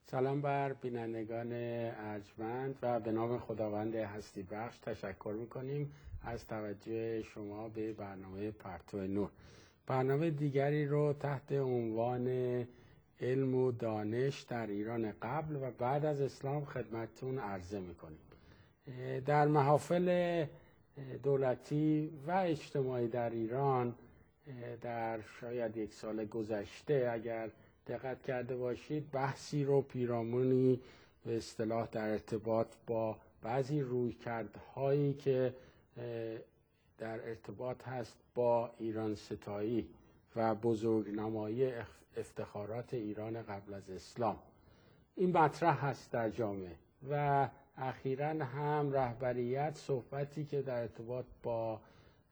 سلام بر بینندگان ارجمند و به نام خداوند هستی بخش تشکر میکنیم از توجه شما به برنامه پرتو نور. برنامه دیگری رو تحت عنوان علم و دانش در ایران قبل و بعد از اسلام خدمتتون عرضه میکنیم. در محافل دولتی و اجتماعی در ایران در شاید یک سال گذشته اگر دقت کرده باشید بحثی رو پیرامونی به اصطلاح در ارتباط با بعضی رویکردهایی که در ارتباط هست با ایران ستایی و بزرگنمایی افتخارات ایران قبل از اسلام این مطرح هست در جامعه و اخیراً هم رهبریت صحبتی که در ارتباط با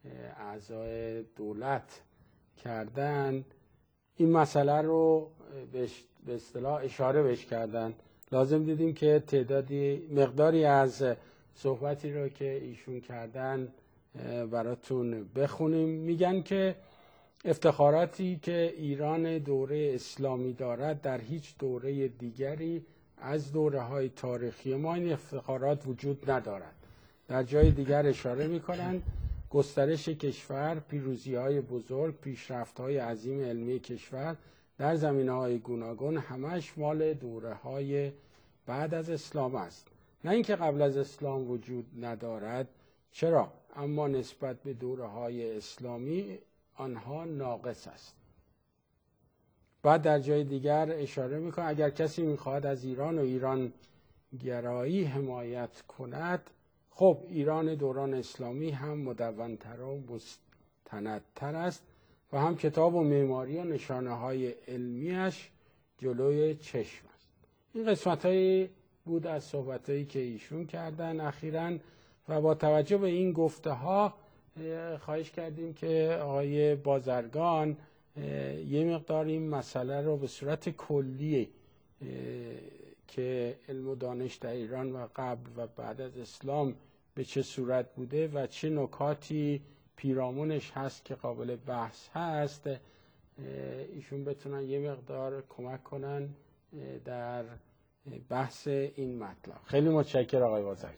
اعضای دولت کردن این مسئله رو به اصطلاح اشاره بهش کردن. لازم دیدیم که مقداری از صحبتی رو که ایشون کردن براتون بخونیم. میگن که افتخاراتی که ایران دوره اسلامی دارد در هیچ دوره دیگری از دوره‌های تاریخی ما این افتخارات وجود ندارد. در جای دیگر اشاره میکنن گسترش کشور، پیروزی‌های بزرگ، پیشرفت‌های عظیم علمی کشور در زمینه‌های گوناگون همش مال دوره‌های بعد از اسلام است. نه اینکه قبل از اسلام وجود ندارد، چرا؟ اما نسبت به دوره‌های اسلامی آنها ناقص است. بعد در جای دیگر اشاره میکنه اگر کسی میخواد از ایران و ایران گرایی حمایت کند، خب ایران دوران اسلامی هم مدونتر و مستندتر است و هم کتاب و معماری و نشانه های علمیش جلوی چشم است. این قسمت هایی بود از صحبت هایی که ایشون کردن اخیراً و با توجه به این گفته ها خواهش کردیم که آقای بازرگان یه مقدار این مسئله رو به صورت کلی که علم و دانش در ایران و قبل و بعد از اسلام به چه صورت بوده و چه نکاتی پیرامونش هست که قابل بحث هست ایشون بتونن یه مقدار کمک کنن در بحث این مطلب. خیلی متشکرم آقای بازرگان.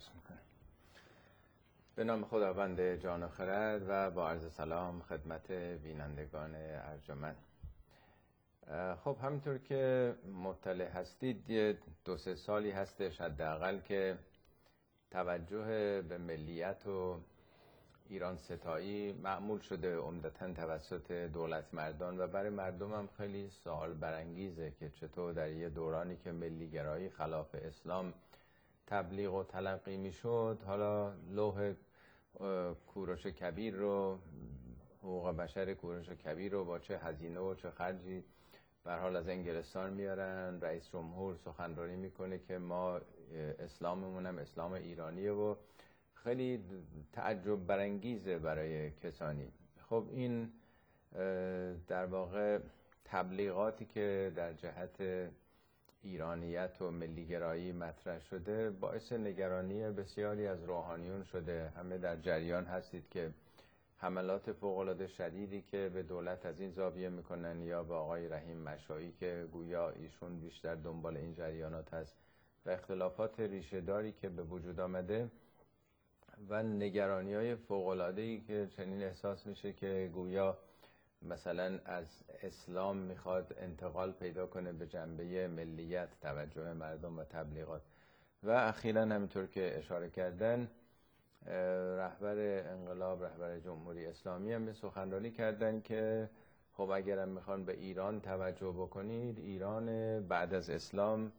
به نام خداوند جان و خرد و با عرض سلام خدمت بینندگان ارجمند. خب همینطور که مطلع هستید یه 2-3 سالی هستش حداقل که توجه به ملیت و ایران ستایی معمول شده عمدتاً توسط دولت مردان و برای مردم هم خیلی سوال برانگیزه که چطور در یه دورانی که ملیگرایی خلاف اسلام تبلیغ و تلقی میشد حالا لوح کوروش کبیر رو حقوق بشر کوروش کبیر رو با چه هزینه و چه خرجی به هر حال از انگلستان میارن. رئیس جمهور سخنرانی میکنه که ما اسلاممون هم اسلام ایرانیه و خیلی تعجب برانگیزه برای کسانی. خب این در واقع تبلیغاتی که در جهت ایرانیت و ملیگرایی مطرح شده باعث نگرانی بسیاری از روحانیون شده. همه در جریان هستید که حملات فوق‌العاده شدیدی که به دولت از این زاویه میکنن یا به آقای رحیم مشایی که گویا ایشون بیشتر دنبال این جریانات هست و اختلافات ریشه‌داری که به وجود آمده و نگرانی‌های فوق‌العاده‌ای که چنین احساس میشه که گویا مثلا از اسلام میخواد انتقال پیدا کنه به جنبه ملیت توجه مردم و تبلیغات. و اخیراً همینطور که اشاره کردن رهبر انقلاب رهبر جمهوری اسلامی هم سخنرانی کردن که خب اگرم میخوان به ایران توجه بکنید ایران بعد از اسلام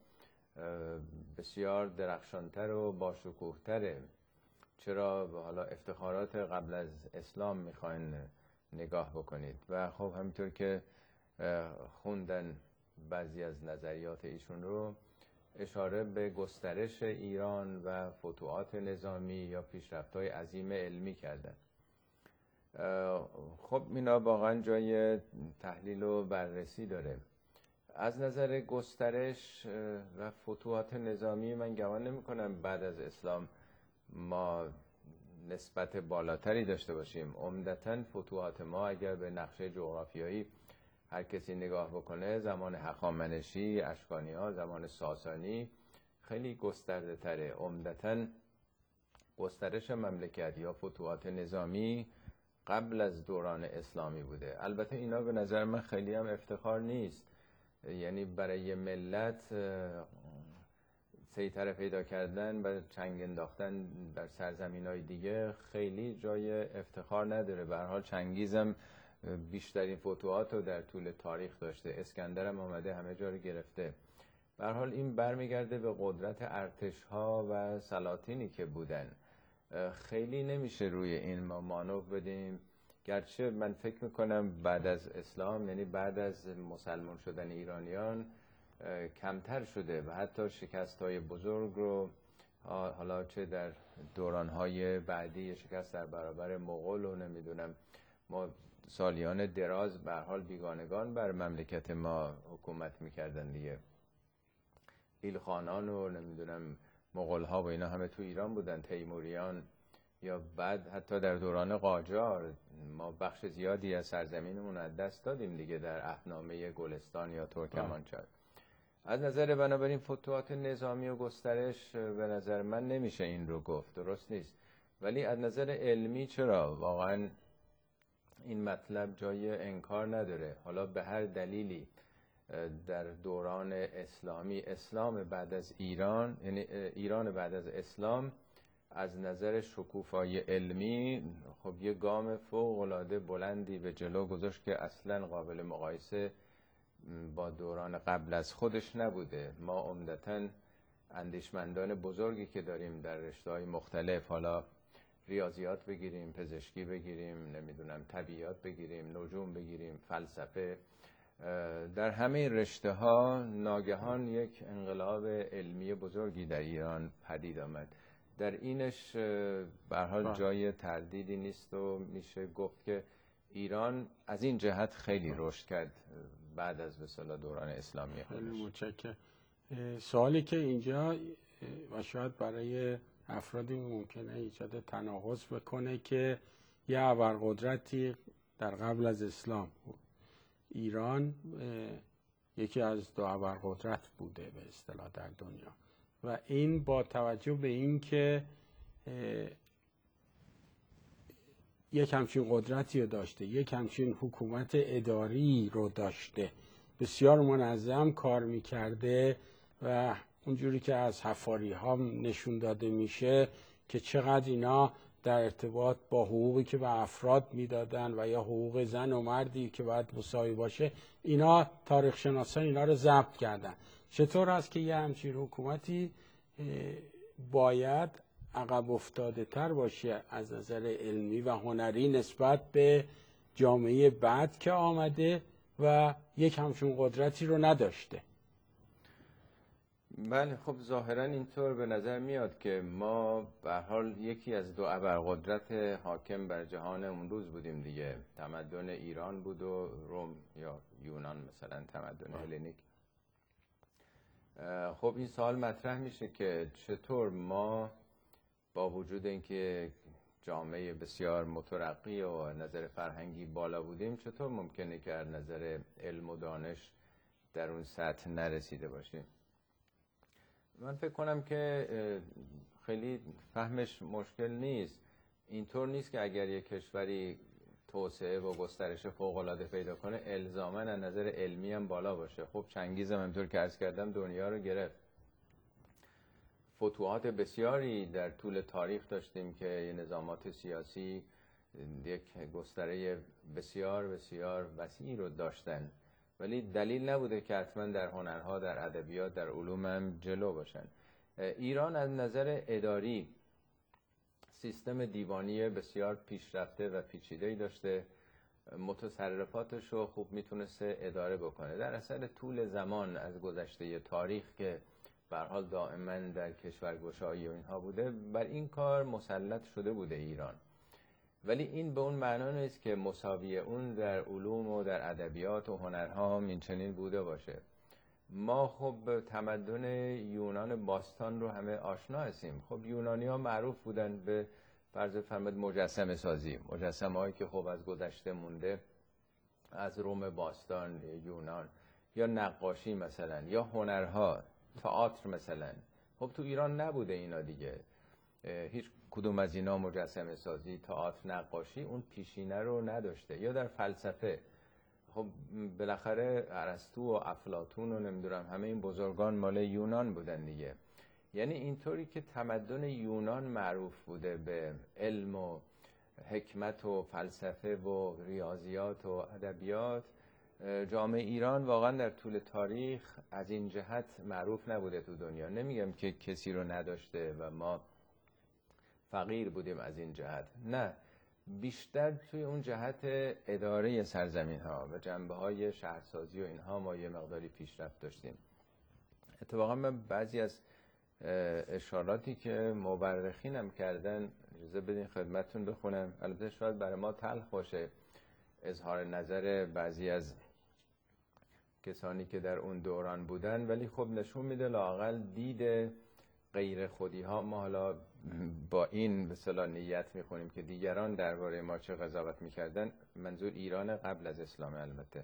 بسیار درخشانتر و باشکوهتره، چرا حالا افتخارات قبل از اسلام میخواین نگاه بکنید. و خب همینطور که خوندن بعضی از نظریات ایشون رو اشاره به گسترش ایران و فتوحات نظامی یا پیشرفت‌های عظیم علمی کردن. خب اینا واقعا جای تحلیل و بررسی داره. از نظر گسترش و فتوحات نظامی من گمان نمی‌کنم بعد از اسلام ما نسبت بالاتری داشته باشیم. عمدتاً فتوحات ما اگر به نقشه جغرافیایی هر کسی نگاه بکنه زمان هخامنشی، اشکانی‌ها، زمان ساسانی خیلی گسترده تره. عمدتاً گسترش مملکت یا فتوحات نظامی قبل از دوران اسلامی بوده. البته اینا به نظر من خیلی هم افتخار نیست، یعنی برای ملت سیطره پیدا کردن و چنگ انداختن در سرزمین‌های دیگه خیلی جای افتخار نداره. به هر حال چنگیزم بیشترین فتوحات رو در طول تاریخ داشته، اسکندر هم آمده همه جا رو گرفته. به هر حال این برمیگرده به قدرت ارتش‌ها و سلاطینی که بودن. خیلی نمیشه روی این ما مانور بدیم، گرچه من فکر میکنم بعد از اسلام، یعنی بعد از مسلمان شدن ایرانیان کمتر شده و حتی شکست‌های بزرگ رو حالا چه در دوران‌های بعدی، شکست در برابر مغول و نمیدونم ما سالیان دراز به هر حال بیگانگان بر مملکت ما حکومت میکردن دیگه، ایلخانان و نمیدونم مغول‌ها و اینا همه تو ایران بودن، تیموریان، یا بعد حتی در دوران قاجار ما بخش زیادی از سرزمینمون از دست دادیم دیگه در اهنامه گلستان یا ترکمانچای. از نظر بنابراین فتوحات نظامی و گسترش به نظر من نمیشه این رو گفت، درست نیست. ولی از نظر علمی چرا؟ واقعا این مطلب جای انکار نداره. حالا به هر دلیلی در دوران اسلامی، اسلام بعد از ایران، یعنی ایران بعد از اسلام، از نظر شکوفایی علمی خب یه گام فوق‌العاده بلندی به جلو گذاشت که اصلا قابل مقایسه با دوران قبل از خودش نبوده. ما عمدتاً اندیشمندان بزرگی که داریم در رشته‌های مختلف، حالا ریاضیات بگیریم، پزشکی بگیریم، نمیدونم طبیعیات بگیریم، نجوم بگیریم، فلسفه، در همه رشته ها ناگهان یک انقلاب علمی بزرگی در ایران پدید آمد. در اینش به هر حال جای تردیدی نیست و میشه گفت که ایران از این جهت خیلی رشد کرد بعد از به اصطلاح دوران اسلامی خودش. خیلی متشکرم. سوالی که اینجا و شاید برای افرادی ممکنه ایجاد تناقض بکنه که یه ابرقدرتی در قبل از اسلام بود، ایران یکی از دو ابرقدرت بوده به اصطلاح در دنیا، و این با توجه به این که یک همچین قدرتی رو داشته، یک همچین حکومت اداری رو داشته، بسیار منظم کار میکرده و اونجوری که از حفاری ها نشون داده میشه که چقدر اینا در ارتباط با حقوقی که به افراد میدادن و یا حقوق زن و مردی که باید مساوی باشه، اینا تاریخ شناسان اینا رو ضبط کردن. چطور است که یه همچین حکومتی باید عقب افتاده تر باشه از نظر علمی و هنری نسبت به جامعه بعد که آمده و یک همچین قدرتی رو نداشته؟ بله، خب ظاهرا اینطور به نظر میاد که ما به هر حال یکی از دو ابرقدرت حاکم بر جهان اون روز بودیم دیگه. تمدن ایران بود و روم یا یونان، مثلا تمدن هلنیک. خب این سوال مطرح میشه که چطور ما با وجود اینکه جامعه بسیار مترقی و نظر فرهنگی بالا بودیم، چطور ممکنه که از نظر علم و دانش در اون سطح نرسیده باشیم؟ من فکر کنم که خیلی فهمش مشکل نیست. اینطور نیست که اگر یک کشوری توسعه و گسترش فوق‌العاده پیدا کنه الزاماً از نظر علمی هم بالا باشه. خب چنگیز هم همطور که عرض کردم دنیا رو گرفت. فتوحات بسیاری در طول تاریخ داشتیم که نظامات سیاسی یک گستره بسیار بسیار وسیعی رو داشتن، ولی دلیل نبوده که حتما در هنرها، در ادبیات، در علوم هم جلو باشن. ایران از نظر اداری سیستم دیوانی بسیار پیشرفته و پیچیده‌ای داشته، متصرفاتش رو خوب میتونسته اداره بکنه. در اثر طول زمان از گذشته تاریخ که به هر حال دائما در کشورگشایی و اینها بوده، بر این کار مسلط شده بوده ایران. ولی این به اون معنا نیست که مساوی اون در علوم و در ادبیات و هنرها هم این چنین بوده باشه. ما خب تمدن یونان باستان رو همه آشنا هستیم. خب یونانی ها معروف بودن به فرض فرمود مجسمه سازی، مجسمه هایی که خب از گذشته مونده از روم باستان، یونان، یا نقاشی مثلا، یا هنرها، تئاتر مثلا. خب تو ایران نبوده اینا دیگه، هیچ کدوم از اینا، مجسمه سازی، تئاتر، نقاشی، اون پیشینه رو نداشته. یا در فلسفه، خب بالاخره ارسطو و افلاطون و نمیدونم همه این بزرگان مال یونان بودن دیگه. یعنی اینطوری که تمدن یونان معروف بوده به علم و حکمت و فلسفه و ریاضیات و ادبیات، جامعه ایران واقعا در طول تاریخ از این جهت معروف نبوده تو دنیا. نمیگم که کسی رو نداشته و ما فقیر بودیم از این جهت، نه، بیشتر توی اون جهت اداره سرزمین ها و جنبه های شهرسازی و اینها ما یه مقداری پیشرفت داشتیم. اتفاقا من بعضی از اشاراتی که مورخینم کردن اجازه بدین خدمتتون بخونم. البته شاید برای ما تلخ باشه اظهار نظر بعضی از کسانی که در اون دوران بودن، ولی خب نشون میده لااقل دید غیر خودی ها. ما حالا با این به اصطلاح نیت میخونیم که دیگران درباره ما چه قضاوت میکردن، منظور ایران قبل از اسلام. البته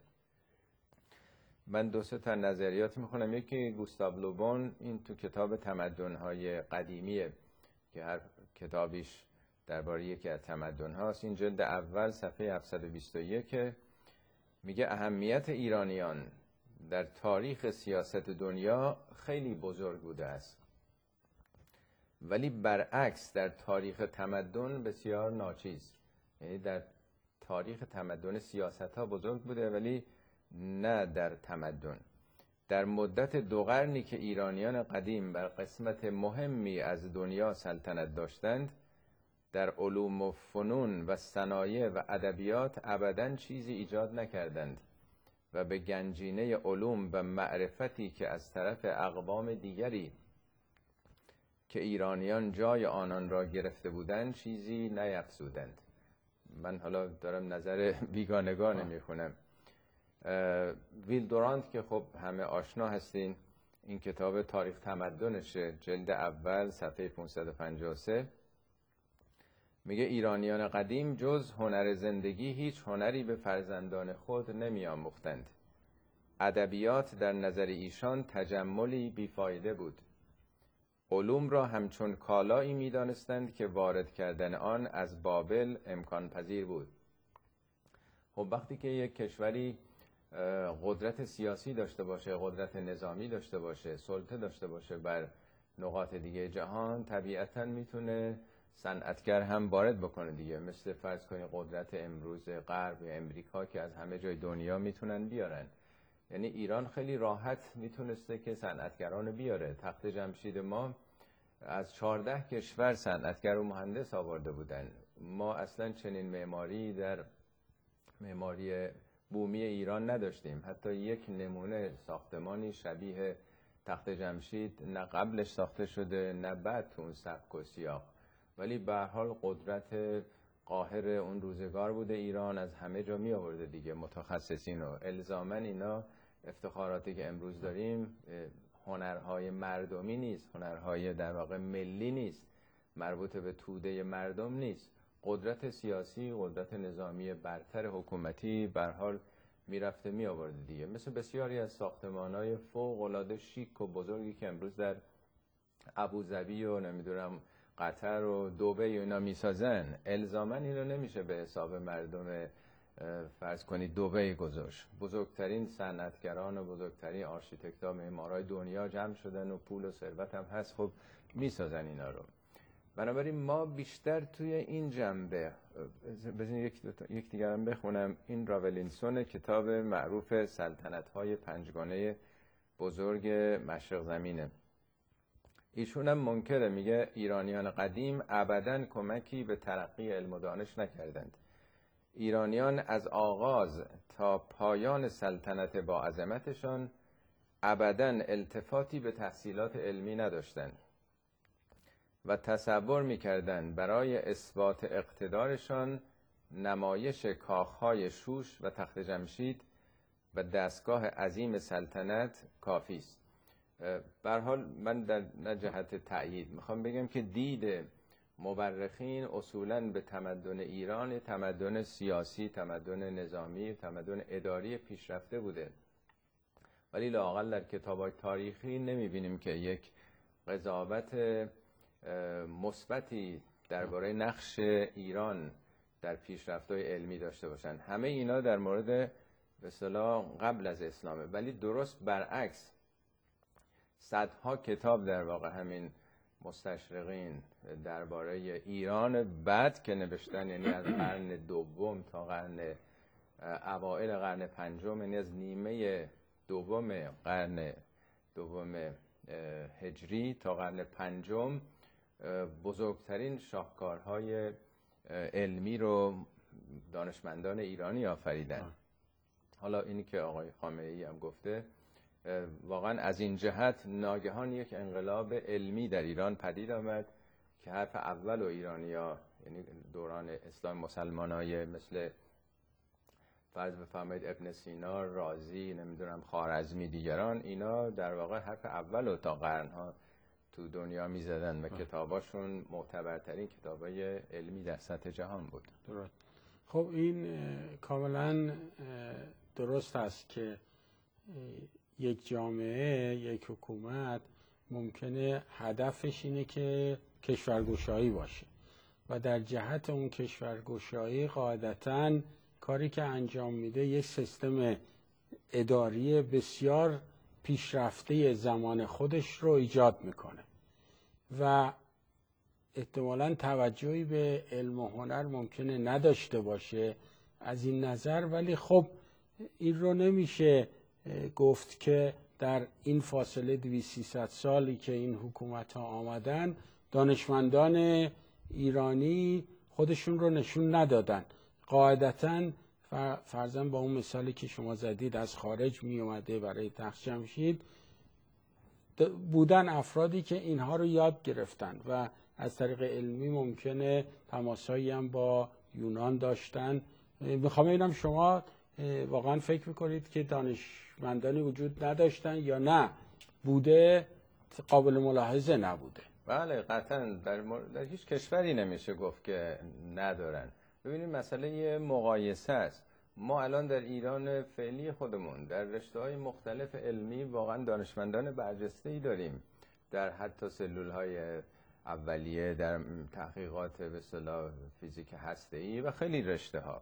من 2-3 تا نظریات میخونم. یکی گوستاو لوبون، این تو کتاب تمدن‌های قدیمیه که هر کتابیش درباره یکی از تمدن هاست. این جلد اول صفحه 721 میگه اهمیت ایرانیان در تاریخ سیاست دنیا خیلی بزرگ بوده است، ولی برعکس در تاریخ تمدن بسیار ناچیز. یعنی در تاریخ تمدن سیاست ها بزرگ بوده ولی نه در تمدن. در مدت 2 قرنی که ایرانیان قدیم بر قسمت مهمی از دنیا سلطنت داشتند، در علوم و فنون و صنایع و ادبیات ابداً چیزی ایجاد نکردند و به گنجینه علوم و معرفتی که از طرف اقوام دیگری که ایرانیان جای آنان را گرفته بودند چیزی نیفزودند. من حالا دارم نظر بیگانگان میخونم. ویل دورانت که خب همه آشنا هستین، این کتاب تاریخ تمدنشه، جلد اول صفحه 553 میگه ایرانیان قدیم جز هنر زندگی هیچ هنری به فرزندان خود نمی آموختند. ادبیات در نظر ایشان تجملی بیفایده بود. علوم را همچون کالایی می دانستند که وارد کردن آن از بابل امکان پذیر بود. خب وقتی که یک کشوری قدرت سیاسی داشته باشه، قدرت نظامی داشته باشه، سلطه داشته باشه بر نقاط دیگه جهان، طبیعتاً میتونه صنعتگر هم وارد بکنه دیگه. مثل فرض کنید قدرت امروز غرب یا امریکا که از همه جای دنیا میتونن بیارن. یعنی ایران خیلی راحت میتونسته که صنعتگران بیاره. تخت جمشید ما از 14 کشور صنعتگر و مهندس آورده بودن. ما اصلا چنین معماری در معماری بومی ایران نداشتیم. حتی یک نمونه ساختمانی شبیه تخت جمشید نه قبلش ساخته شده نه بعد تو اون سبک و سیاق. ولی به هر حال قدرت قاهر اون روزگار بوده ایران، از همه جا می آورده دیگه متخصصین و الزاماً اینا افتخاراتی که امروز داریم هنرهای مردمی نیست، هنرهای در واقع ملی نیست، مربوط به توده مردم نیست. قدرت سیاسی، قدرت نظامی برتر حکومتی به هر حال میرفته می آورده دیگه. مثل بسیاری از ساختمان‌های فوق‌العاده شیک و بزرگی که امروز در ابوظبی و نمیدونم قطر و دبی و اینا میسازن، الزاماً اینو نمیشه به حساب مردم فرض کنید دبی گذاشت. بزرگترین صنعتگران و بزرگترین آرشیتکت‌ها، معمارای دنیا جمع شدن و پول و ثروت هم هست، خب میسازن اینا رو. بنابراین ما بیشتر توی این جنبه، بزنید یک دیگر هم بخونم. این راولینسون کتاب معروف سلطنت‌های پنجگانه بزرگ مشرق زمینه. ایشون هم منکره، میگه ایرانیان قدیم ابداً کمکی به ترقی علم و دانش نکردند. ایرانیان از آغاز تا پایان سلطنت با عظمتشان ابداً التفاتی به تحصیلات علمی نداشتند و تصور میکردند برای اثبات اقتدارشان نمایش کاخهای شوش و تخت جمشید و دستگاه عظیم سلطنت کافی است. به هر حال من در جهت تأیید میخوام بگم که دید مورخین اصولاً به تمدن ایران، تمدن سیاسی، تمدن نظامی، تمدن اداری پیشرفته بوده، ولی لااقل در کتاب‌های تاریخی نمی‌بینیم که یک قضاوت مثبتی درباره نقش ایران در پیشرفت‌های علمی داشته باشن. همه اینا در مورد به اصطلاح قبل از اسلامه، ولی درست برعکس صدها کتاب در واقع همین مستشرقین درباره ایران بعد که نوشتن، یعنی از قرن دوم تا قرن اوایل قرن پنجم، یعنی از نیمه دوم قرن دوم هجری تا قرن پنجم، بزرگترین شاهکارهای علمی رو دانشمندان ایرانی آفریدن. حالا اینی که آقای خامنه‌ای هم گفته، واقعا از این جهت ناگهان یک انقلاب علمی در ایران پدید آمد که حرف اول و ایرانی‌ها، یعنی دوران اسلام مسلمانای مثل فرض بفرمایید ابن سینا، رازی، نمیدونم خوارزمی، دیگران، اینا در واقع حرف اول و تا قرنها تو دنیا میزدن و کتاباشون معتبرترین کتابای علمی در سطح جهان بود. درست. خب این کاملا درست است که یک جامعه، یک حکومت ممکنه هدفش اینه که کشورگشایی باشه و در جهت اون کشورگشایی قاعدتاً کاری که انجام میده یک سیستم اداری بسیار پیشرفته زمان خودش رو ایجاد میکنه و احتمالاً توجهی به علم و هنر ممکنه نداشته باشه از این نظر، ولی خب این رو نمیشه گفت که در این فاصله 200-300 سالی که این حکومت ها آمدن دانشمندان ایرانی خودشون رو نشون ندادن. قاعدتاً فرضاً با اون مثالی که شما زدید از خارج می اومده برای تخت جمشید، بودن افرادی که اینها رو یاد گرفتن و از طریق علمی ممکنه تماسایی هم با یونان داشتن. میخوام ببینم شما واقعا فکر میکنید که دانشمندانی وجود نداشتن یا نه بوده، قابل ملاحظه نبوده؟ بله قطعا در هیچ کشوری نمیشه گفت که ندارن. ببینید مسئله یه مقایسه است. ما الان در ایران فعلی خودمون در رشته‌های مختلف علمی واقعا دانشمندان برجسته‌ای داریم، در حتی سلول‌های اولیه، در تحقیقات به اصطلاح فیزیک هسته‌ای و خیلی رشته‌ها.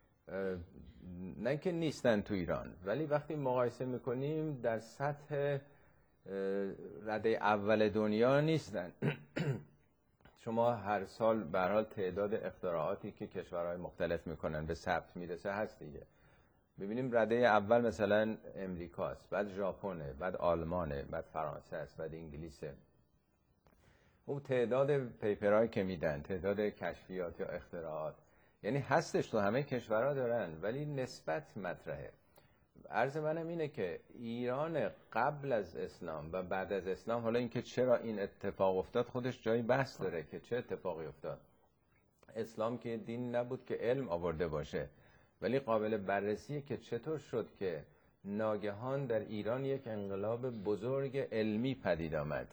نه که نیستن تو ایران، ولی وقتی مقایسه میکنیم در سطح رده اول دنیا نیستن. شما هر سال به هر حال تعداد اختراعاتی که کشورهای مختلف میکنن به ثبت میرسه هست دیگه. ببینیم رده اول مثلا امریکاست، بعد ژاپنه، بعد آلمانه، بعد فرانسه است، بعد انگلیسه. اون تعداد پیپرهایی که میدن، تعداد کشفیات یا اختراعات، یعنی هستش تو همه کشورها دارن، ولی نسبت مطرحه. عرض منم اینه که ایران قبل از اسلام و بعد از اسلام، حالا اینکه چرا این اتفاق افتاد خودش جای بحث داره که چه اتفاقی افتاد. اسلام که دین نبود که علم آورده باشه، ولی قابل بررسیه که چطور شد که ناگهان در ایران یک انقلاب بزرگ علمی پدید آمد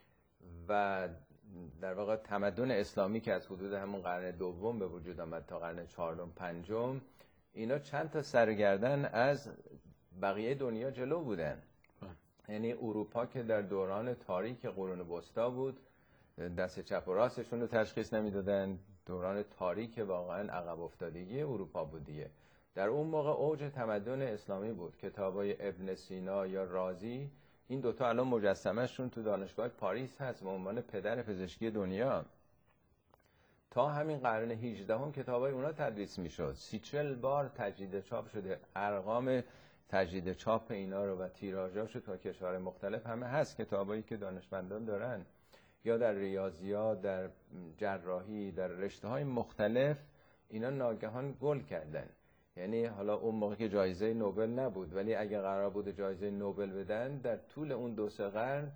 و در واقع تمدن اسلامی که از حدود همون قرن دوم به وجود آمد تا قرن چهارم پنجم، اینا چند تا سرگردن از بقیه دنیا جلو بودن. یعنی اروپا که در دوران تاریک قرون وسطا بود، دست چپ و راستشون رو تشخیص نمیدادن، دوران تاریک واقعا عقب افتادگی اروپا بود دیگه. در اون موقع اوج تمدن اسلامی بود. کتابای ابن سینا یا رازی، این دوتا الان مجسمه‌شون تو دانشگاه پاریس هست به عنوان پدر پزشکی دنیا. تا همین قرن 18 هم کتابای اونا تدریس میشد. 30-40 بار تجدید چاپ شده. ارقام تجدید چاپ اینا رو و تیراژاشو تا کشورهای مختلف همه هست، کتابایی که دانشمندان دارن، یا در ریاضیات، در جراحی، در رشته‌های مختلف اینا ناگهان گل کردن. یعنی حالا اون موقع که جایزه نوبل نبود، ولی اگه قرار بود جایزه نوبل بدن، در طول اون 2-3 قرن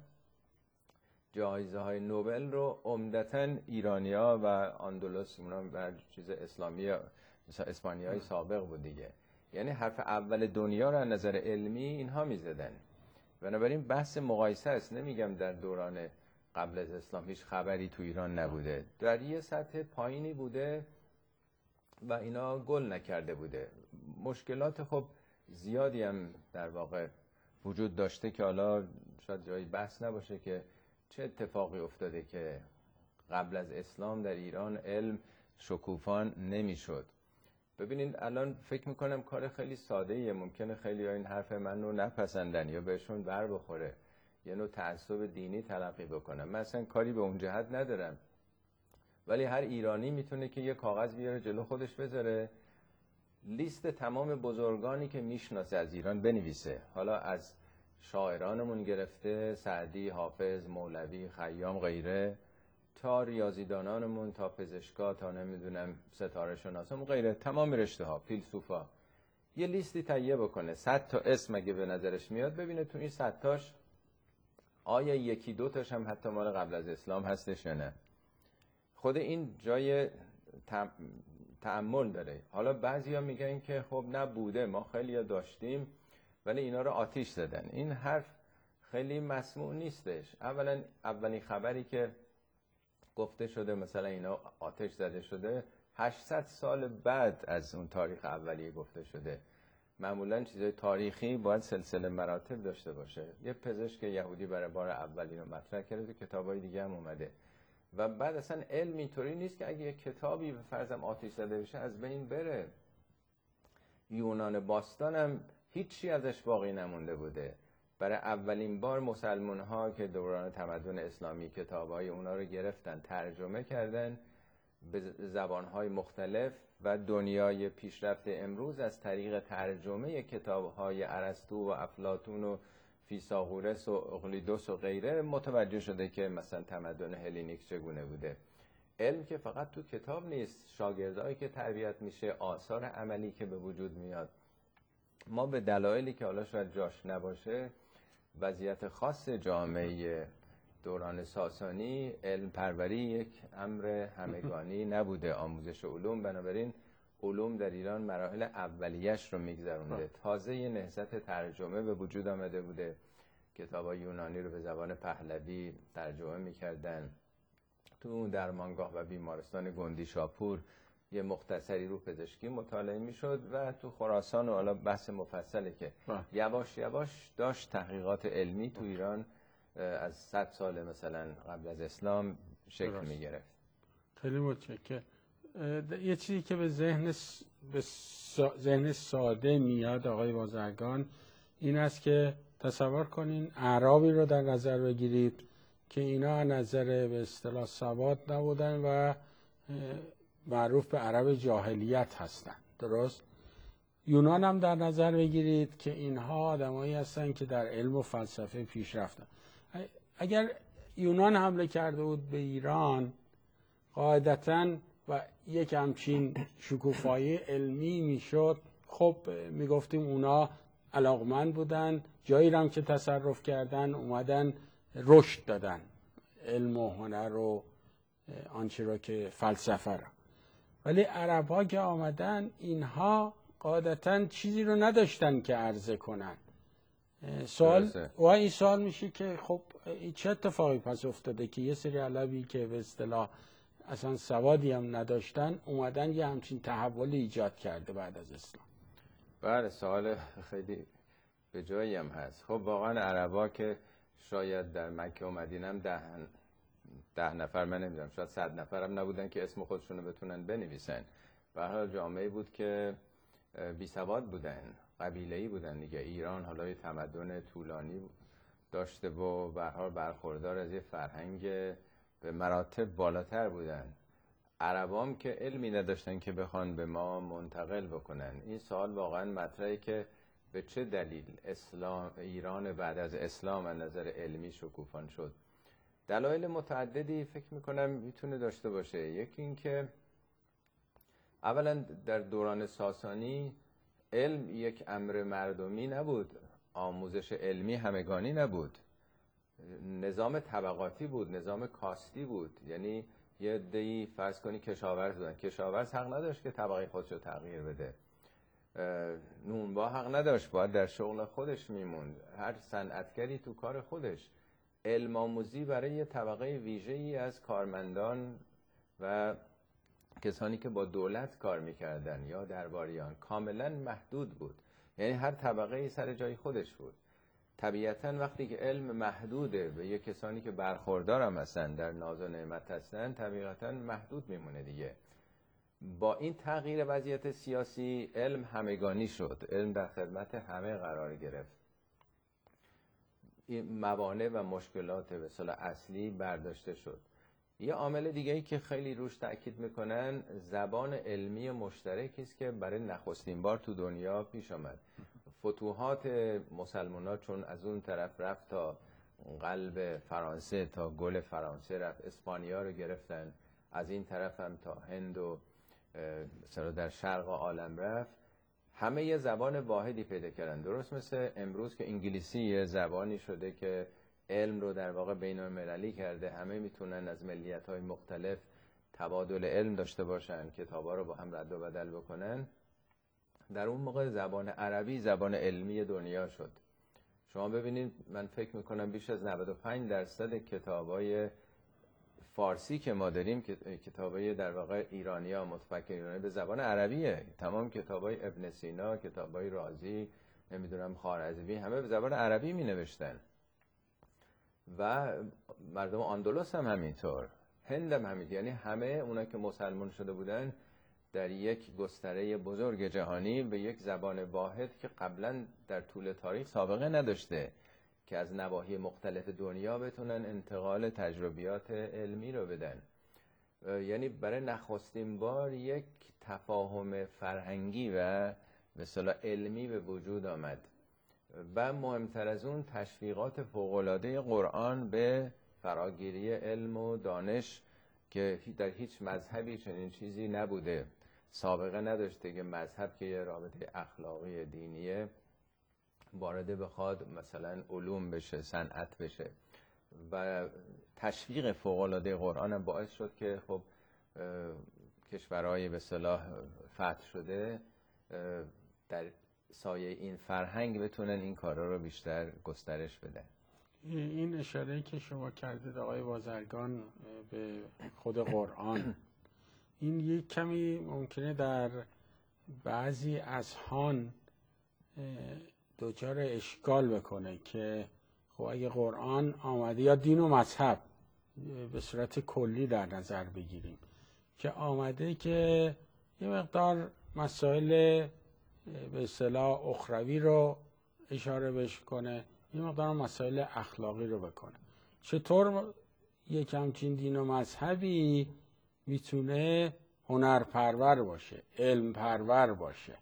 جایزه های نوبل رو عمدتاً ایرانیا و اندلس، اونا بر چیز اسلامی مثلا اسپانیایی سابق بود دیگه. یعنی حرف اول دنیا رو از نظر علمی اینها میزدن. بنابراین بحث مقایسه است. نمیگم در دوران قبل از اسلام هیچ خبری تو ایران نبوده، در یه سطح پایینی بوده و اینا گل نکرده بوده. مشکلات خب زیادی هم در واقع وجود داشته که حالا شاید جایی بحث نباشه که چه اتفاقی افتاده که قبل از اسلام در ایران علم شکوفان نمیشد. ببینید الان فکر میکنم کار خیلی ساده ایه، ممکنه خیلی ها این حرف من رو نپسندن یا بهشون بر بخوره، یه نوع تعصب دینی تلقی بکنم. من اصلا کاری به اون جهت ندارم، ولی هر ایرانی میتونه که یه کاغذ بیاره جلو خودش بذاره، لیست تمام بزرگانی که میشناسه از ایران بنویسه، حالا از شاعرانمون گرفته سعدی، حافظ، مولوی، خیام، غیره، تا ریاضیدانانمون، تا پزشکا، تا نمیدونم ستاره شناسان غیره، تمام رشته ها، فیلسوفا، یه لیستی تهیه بکنه، 100 تا اسم اگه به نظرش میاد، ببینه تو این 100 تاش آیا یکی دو تاش هم حتی مال قبل از اسلام هستش یا نه. خود این جای تأمل داره. حالا بعضیا میگن که خب نبوده، ما خیلی داشتیم ولی اینا رو آتیش زدن. این حرف خیلی مسموع نیستش. اولا اولین خبری که گفته شده مثلا اینا آتش زده شده 800 سال بعد از اون تاریخ اولیه گفته شده. معمولا چیزای تاریخی باید سلسله مراتب داشته باشه. یه پزشک یهودی برای بار اولی رو مطرح کرده، تو کتابای دیگه هم اومده. و بعد اصلا علم اینطوری نیست که اگه یه کتابی به فرضم آتش زده بشه از بین بره. یونان باستان هم هیچی ازش باقی نمونده بوده. برای اولین بار مسلمان ها که دوران تمدن اسلامی کتابای اونا رو گرفتن، ترجمه کردن به زبانهای مختلف و دنیای پیشرفته امروز از طریق ترجمه کتابهای ارسطو و افلاطون و فیثاغورس و اقلیدس و غیره متوجه شده که مثلا تمدن هلنیک چگونه بوده. علم که فقط تو کتاب نیست، شاگردایی که تربیت میشه، آثار عملی که به وجود میاد. ما به دلایلی که حالا شاید جاش نباشه، وضعیت خاص جامعه دوران ساسانی، علم پروری یک امر همگانی نبوده، آموزش علوم، بنابراین علوم در ایران مراحل اولیش رو میگذرونده. تازه نهضت ترجمه به وجود آمده بوده، کتابای یونانی رو به زبان پهلوی ترجمه میکردن. تو درمانگاه و بیمارستان گندی شاپور یه مختصری رو پزشکی مطالعه میشد و تو خراسان و حالا بحث مفصله که یواش یواش داشت تحقیقات علمی تو ایران از 100 سال مثلا قبل از اسلام شکل میگرفت. خیلی متشکرم. یه چیزی که به ذهن ساده میاد آقای بازرگان این است که تصور کنین اعرابی رو در نظر بگیرید که اینا از نظر به اصطلاح سواد نبودن و معروف به عرب جاهلیت هستن، درست؟ یونان هم در نظر بگیرید که اینها آدمایی هستن که در علم و فلسفه پیش رفتن. اگر یونان حمله کرده بود به ایران قاعدتاً و یک همچین شکوفایی علمی میشد، خب میگفتیم اونا علاقمند بودن، جایی هم که تصرف کردن اومدن رشد دادن، علم و هنر و آنچه را که فلسفه را. ولی عرب ها که آمدن اینها قاعدتاً چیزی رو نداشتن که عرضه کنن. این سوال میشه که خب چه اتفاقی پس افتاده که یه سری عربی که به اصطلاح اصلا سوادی هم نداشتن اومدن یه همچین تحول ایجاد کرده بعد از اسلام؟ بله، سوال خیلی به جایی هم هست. خب واقعا عربا که شاید در مکه و مدینه هم 10 نفر، من نمیدونم شاید 100 نفر هم نبودن که اسم خودشونو بتونن بنویسن. به هر حال جامعه بود که بی سواد بودن، قبیله‌ای بودن دیگه. ایران حالا یه تمدن طولانی داشته و به هر حال برخوردار از یه فرهنگ به مراتب بالاتر بودن. عربام که علمی نداشتن که بخوان به ما منتقل بکنن. این سوال واقعا مطرحه که به چه دلیل ایران بعد از اسلام از نظر علمی شکوفان شد. دلایل متعددی فکر میکنم میتونه داشته باشه. یکی این که اولا در دوران ساسانی علم یک امر مردمی نبود، آموزش علمی همگانی نبود، نظام طبقاتی بود، نظام کاستی بود. یعنی یه عده‌ای فرض کنی کشاورز بودن، کشاورز حق نداشت که طبقه خودش رو تغییر بده، نونبا حق نداشت، باید در شغل خودش میموند، هر صنعتگری تو کار خودش. علم آموزی برای یه طبقه ویژه‌ای از کارمندان و کسانی که با دولت کار میکردن یا درباریان کاملا محدود بود. یعنی هر طبقه سر جای خودش بود. طبیعتاً وقتی که علم محدوده به یه کسانی که برخوردار هم هستن، در ناز و نعمت هستن، طبیعتاً محدود میمونه دیگه. با این تغییر وضعیت سیاسی علم همگانی شد، علم در خدمت همه قرار گرفت. این موانع و مشکلات به اصطلاح اصلی برداشته شد. یه عامل دیگه‌ای که خیلی روش تأکید میکنن زبان علمی مشترکی است که برای نخستین بار تو دنیا پیش آمد. فتوحات مسلمان‌ها چون از اون طرف رفت تا قلب فرانسه، تا گل فرانسه رفت، اسپانیا رو گرفتن، از این طرف هم تا هند و مثلا در شرق عالم رفت، همه یه زبان واحدی پیدا کردن. درست مثل امروز که انگلیسی یه زبانی شده که علم رو در واقع بین‌المللی کرده، همه میتونن از ملیت‌های مختلف تبادل علم داشته باشن، کتابا رو با هم رد و بدل بکنن. در اون موقع زبان عربی زبان علمی دنیا شد. شما ببینید من فکر میکنم بیش از 95% کتابای فارسی که ما داریم، کتابای در واقع ایرانی‌ها، متفکر ایرانی، به زبان عربیه. تمام کتابای ابن سینا، کتابای رازی، نمیدونم خوارزمی، همه به زبان عربی می نوشتن. و مردم اندلس هم همینطور، هند هم همینطور. یعنی همه اونا که مسلمان شده بودن در یک گستره بزرگ جهانی به یک زبان واحد که قبلا در طول تاریخ سابقه نداشته که از نواحی مختلف دنیا بتونن انتقال تجربیات علمی رو بدن. یعنی برای نخستین بار یک تفاهم فرهنگی و به اصطلاح علمی به وجود آمد. و مهمتر از اون تشویقات فوق‌العاده قرآن به فراگیری علم و دانش که در هیچ مذهبی چنین چیزی نبوده، سابقه نداشته که مذهب که یه رابطه اخلاقی دینیه وارد بخواد مثلا علوم بشه، صنعت بشه. و تشویق فوق‌العاده قرآن هم باعث شد که خب کشورهای به اصطلاح فتح شده در سایه این فرهنگ بتونن این کارا رو بیشتر گسترش بدن. این اشاره که شما کردید آقای بازرگان به خود قرآن، این یک کمی ممکنه در بعضی اذهان دچار اشکال بکنه که خب اگه قرآن آمده، یا دین و مذهب به صورت کلی در نظر بگیریم که آمده که یه مقدار مسائل به اصطلاح اخروی رو اشاره بهش کنه، یه مقدار مسائل اخلاقی رو بکنه، چطور یک همچین دین و مذهبی میتونه هنرپرور باشه، علم پرور باشه،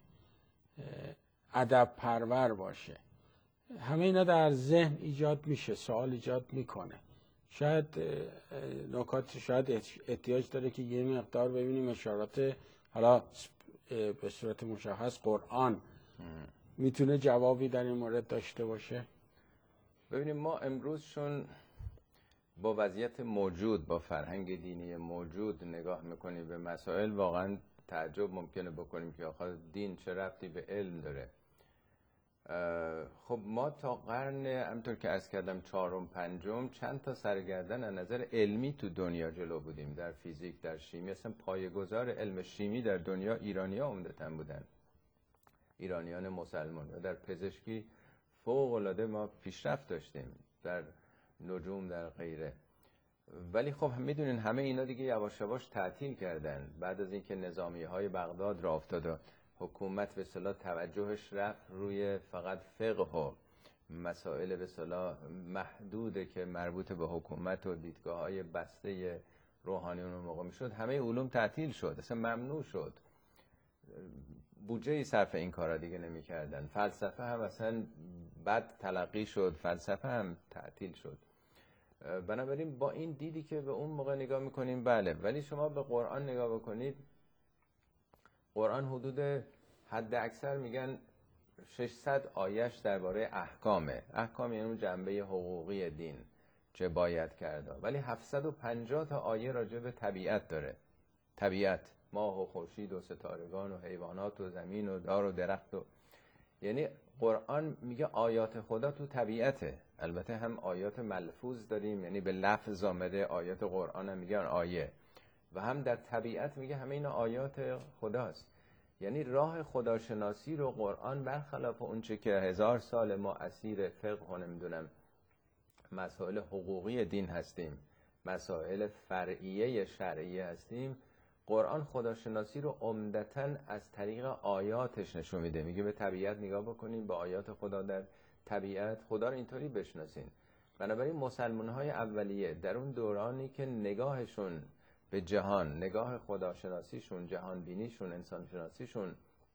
ادب پرور باشه؟ همه اینا در ذهن ایجاد میشه، سوال ایجاد میکنه. شاید نکات شاید احتیاج داره که یه مقدار ببینیم اشارات، حالا به صورت مشخص قرآن میتونه جوابی در این مورد داشته باشه. ببینیم ما امروز چون با وضعیت موجود، با فرهنگ دینی موجود نگاه میکنیم به مسائل، واقعا تعجب ممکنه بکنیم که آخه دین چه ربطی به علم داره. خب ما تا قرن همطور که عرض کردم چهارم پنجم چند تا سرگردن از نظر علمی تو دنیا جلو بودیم، در فیزیک، در شیمی. اصلا پایه‌گذار علم شیمی در دنیا ایرانی‌ها عمدتاً بودن، ایرانیان مسلمان. و در پزشکی فوق‌العاده ما پیشرفت داشتیم، در نجوم، در غیره. ولی خب میدونین همه اینا دیگه یواش یواش تعطیل کردن بعد از اینکه نظامیه‌های بغداد را افتاد. حکومت به اصطلاح توجهش رفت روی فقط فقه و مسائل به اصطلاح محدوده که مربوط به حکومت و دیدگاه‌های بسته روحانیون اون موقع میشد. همه علوم تعطیل شد، اصلا ممنوع شد، بودجه صرف این کارا دیگه نمی‌کردن. فلسفه هم اصلا بد تلقی شد، فلسفه هم تعطیل شد. بنابراین با این دیدی که به اون موقع نگاه میکنیم بله، ولی شما به قرآن نگاه بکنید، قرآن حدود حد اکثر میگن 600 آیش درباره احکامه. احکام یعنی اون جنبه حقوقی دین چه باید کرده، ولی 750 تا آیه راجع به طبیعت داره. طبیعت، ماه و خورشید و ستارگان و حیوانات و زمین و دار و درخت و، یعنی قرآن میگه آیات خدا تو طبیعته. البته هم آیات ملفوظ داریم، یعنی به لفظ آمده، آیات قرآن هم میگن آیه، و هم در طبیعت میگه همه اینا آیات خداست. یعنی راه خداشناسی رو قرآن برخلاف اونچه که 1000 سال ما اسیر فقه و نمیدونم مسائل حقوقی دین هستیم، مسائل فرعیه شرعیه هستیم، قرآن خداشناسی رو عمدتاً از طریق آیاتش نشون میده. میگه به طبیعت نگاه بکنین، به آیات خدا در طبیعت خدا رو اینطوری بشناسین. بنابراین مسلمان‌های اولیه در اون دورانی که نگاهشون به جهان، نگاه خداشناسیشون، جهان بینیشون، انسان شناسیشون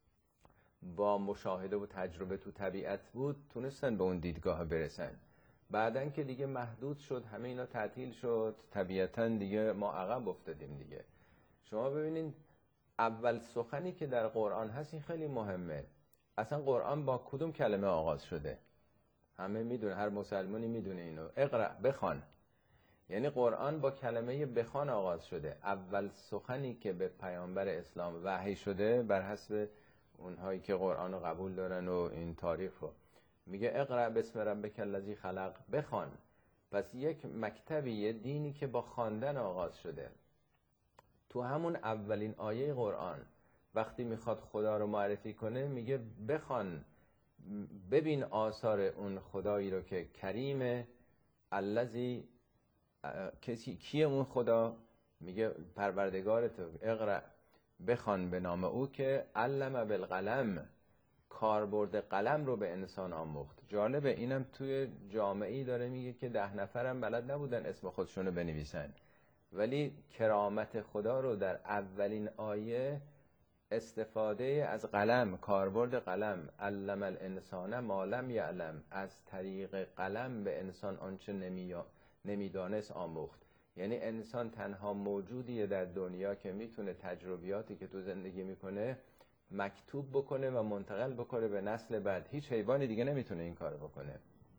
با مشاهده و تجربه تو طبیعت بود، تونستن به اون دیدگاه برسن. بعدن که دیگه محدود شد، همه اینا تعطیل شد، طبیعتاً دیگه ما عقب افتادیم دیگه. شما ببینید اول سخنی که در قرآن هست این خیلی مهمه. اصلا قرآن با کدوم کلمه آغاز شده؟ همه میدونه، هر مسلمانی میدونه اینو. اقرأ، بخوان. یعنی قرآن با کلمه بخوان آغاز شده. اول سخنی که به پیامبر اسلام وحی شده بر حسب اونهایی که قرآن رو قبول دارن و این تاریخ رو، میگه اقرأ بسم ربک الذی خلق، بخوان. پس یک مکتبی، یه دینی که با خواندن آغاز شده. تو همون اولین آیه قرآن وقتی میخواد خدا رو معرفی کنه میگه بخوان، ببین آثار اون خدایی رو که کریمه. الذی، کسی کیه اون خدا؟ میگه پروردگارت. اقرأ، بخوان به نام او که علم بالقلم، کاربرد قلم رو به انسان آموخت. جالبه اینم توی جامعه‌ای داره میگه که 10 نفرم بلد نبودن اسم خودشونو بنویسن، ولی کرامت خدا رو در اولین آیه استفاده از قلم، کاربرد قلم، علم الانسان ما لم یعلم، از طریق قلم به انسان آنچه نمیدانست آموخت. یعنی انسان تنها موجودیه در دنیا که میتونه تجربیاتی که تو زندگی میکنه مکتوب بکنه و منتقل بکنه به نسل بعد. هیچ حیوان دیگه نمیتونه این کار بکنه.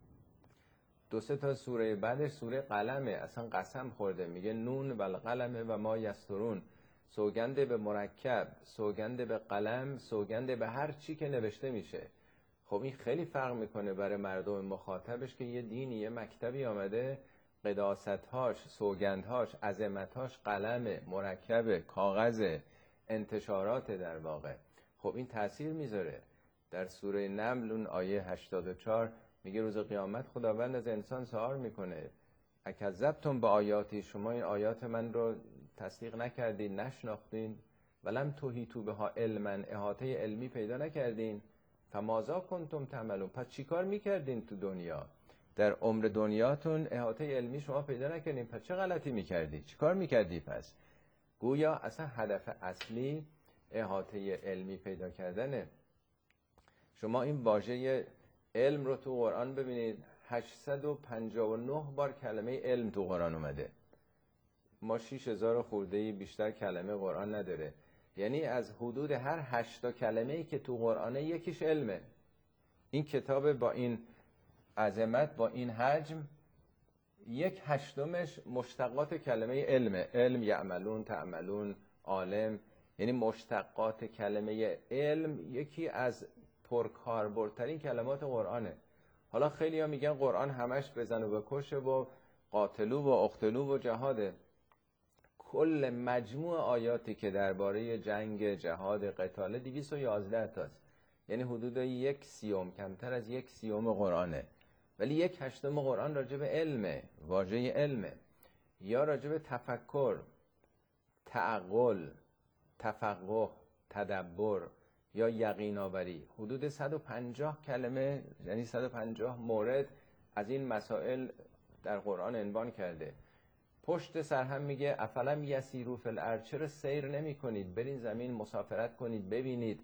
2-3 تا سوره بعدش سوره قلمه، اصلا قسم خورده، میگه نون و القلم و ما یسطرون، سوگند به مرکب، سوگند به قلم، سوگند به هر چی که نوشته میشه. خب این خیلی فرق میکنه برای مردم مخاطبش که یه دینی، یه مکتبی آمده، قداستهاش، سوگندهاش، عظمتهاش قلم، مرکب، کاغذ، انتشارات در واقع. خب این تأثیر میذاره. در سوره نمل اون آیه 84 میگه روز قیامت خداوند از انسان سوال میکنه اکذبتم به آیاتی، شما این آیات من رو تصدیق نکردین، نشناختین، ولم تحیطوا بها علما، احاطه علمی پیدا نکردین، فماذا کنتم تعملون، پس چیکار میکردین تو دنیا؟ در عمر دنیاتون احاطه علمی شما پیدا نکردین، پس چه غلطی میکردی؟ چیکار میکردی پس؟ گویا اصلا هدف اصلی احاطه علمی پیدا کردنه. شما این واژه علم رو تو قرآن ببینید، 859 بار کلمه علم تو قرآن اومده. ما 6000 خورده بیشتر کلمه قرآن نداره. یعنی از حدود هر 8 کلمه‌ای که تو قرآنه یکیش علمه. این کتاب با این عظمت، با این حجم، 1/8 مشتقات کلمه علمه. علم، یعملون، تعملون، عالم، یعنی مشتقات کلمه علم یکی از پرکاربردترین کلمات قرآنه. حالا خیلی ها میگن قرآن همش بزن و بکشه و قاتلو و اقتلو و جهاده. کل مجموع آیاتی که درباره جنگ، جهاد، قتال 211 تاست. یعنی حدود 1/30، کمتر از 1/30 قرآنه. ولی 1/8 قرآن راجع به علمه، واژه علمه. یا راجع به تفکر، تعقل، تفقه، تدبر یا یقین آوری. حدود 150 کلمه، یعنی 150 مورد از این مسائل در قرآن عنوان کرده. پشت سر هم میگه افلم یسیروا فی الارض، چرا سیر نمی کنید؟ برین زمین مسافرت کنید، ببینید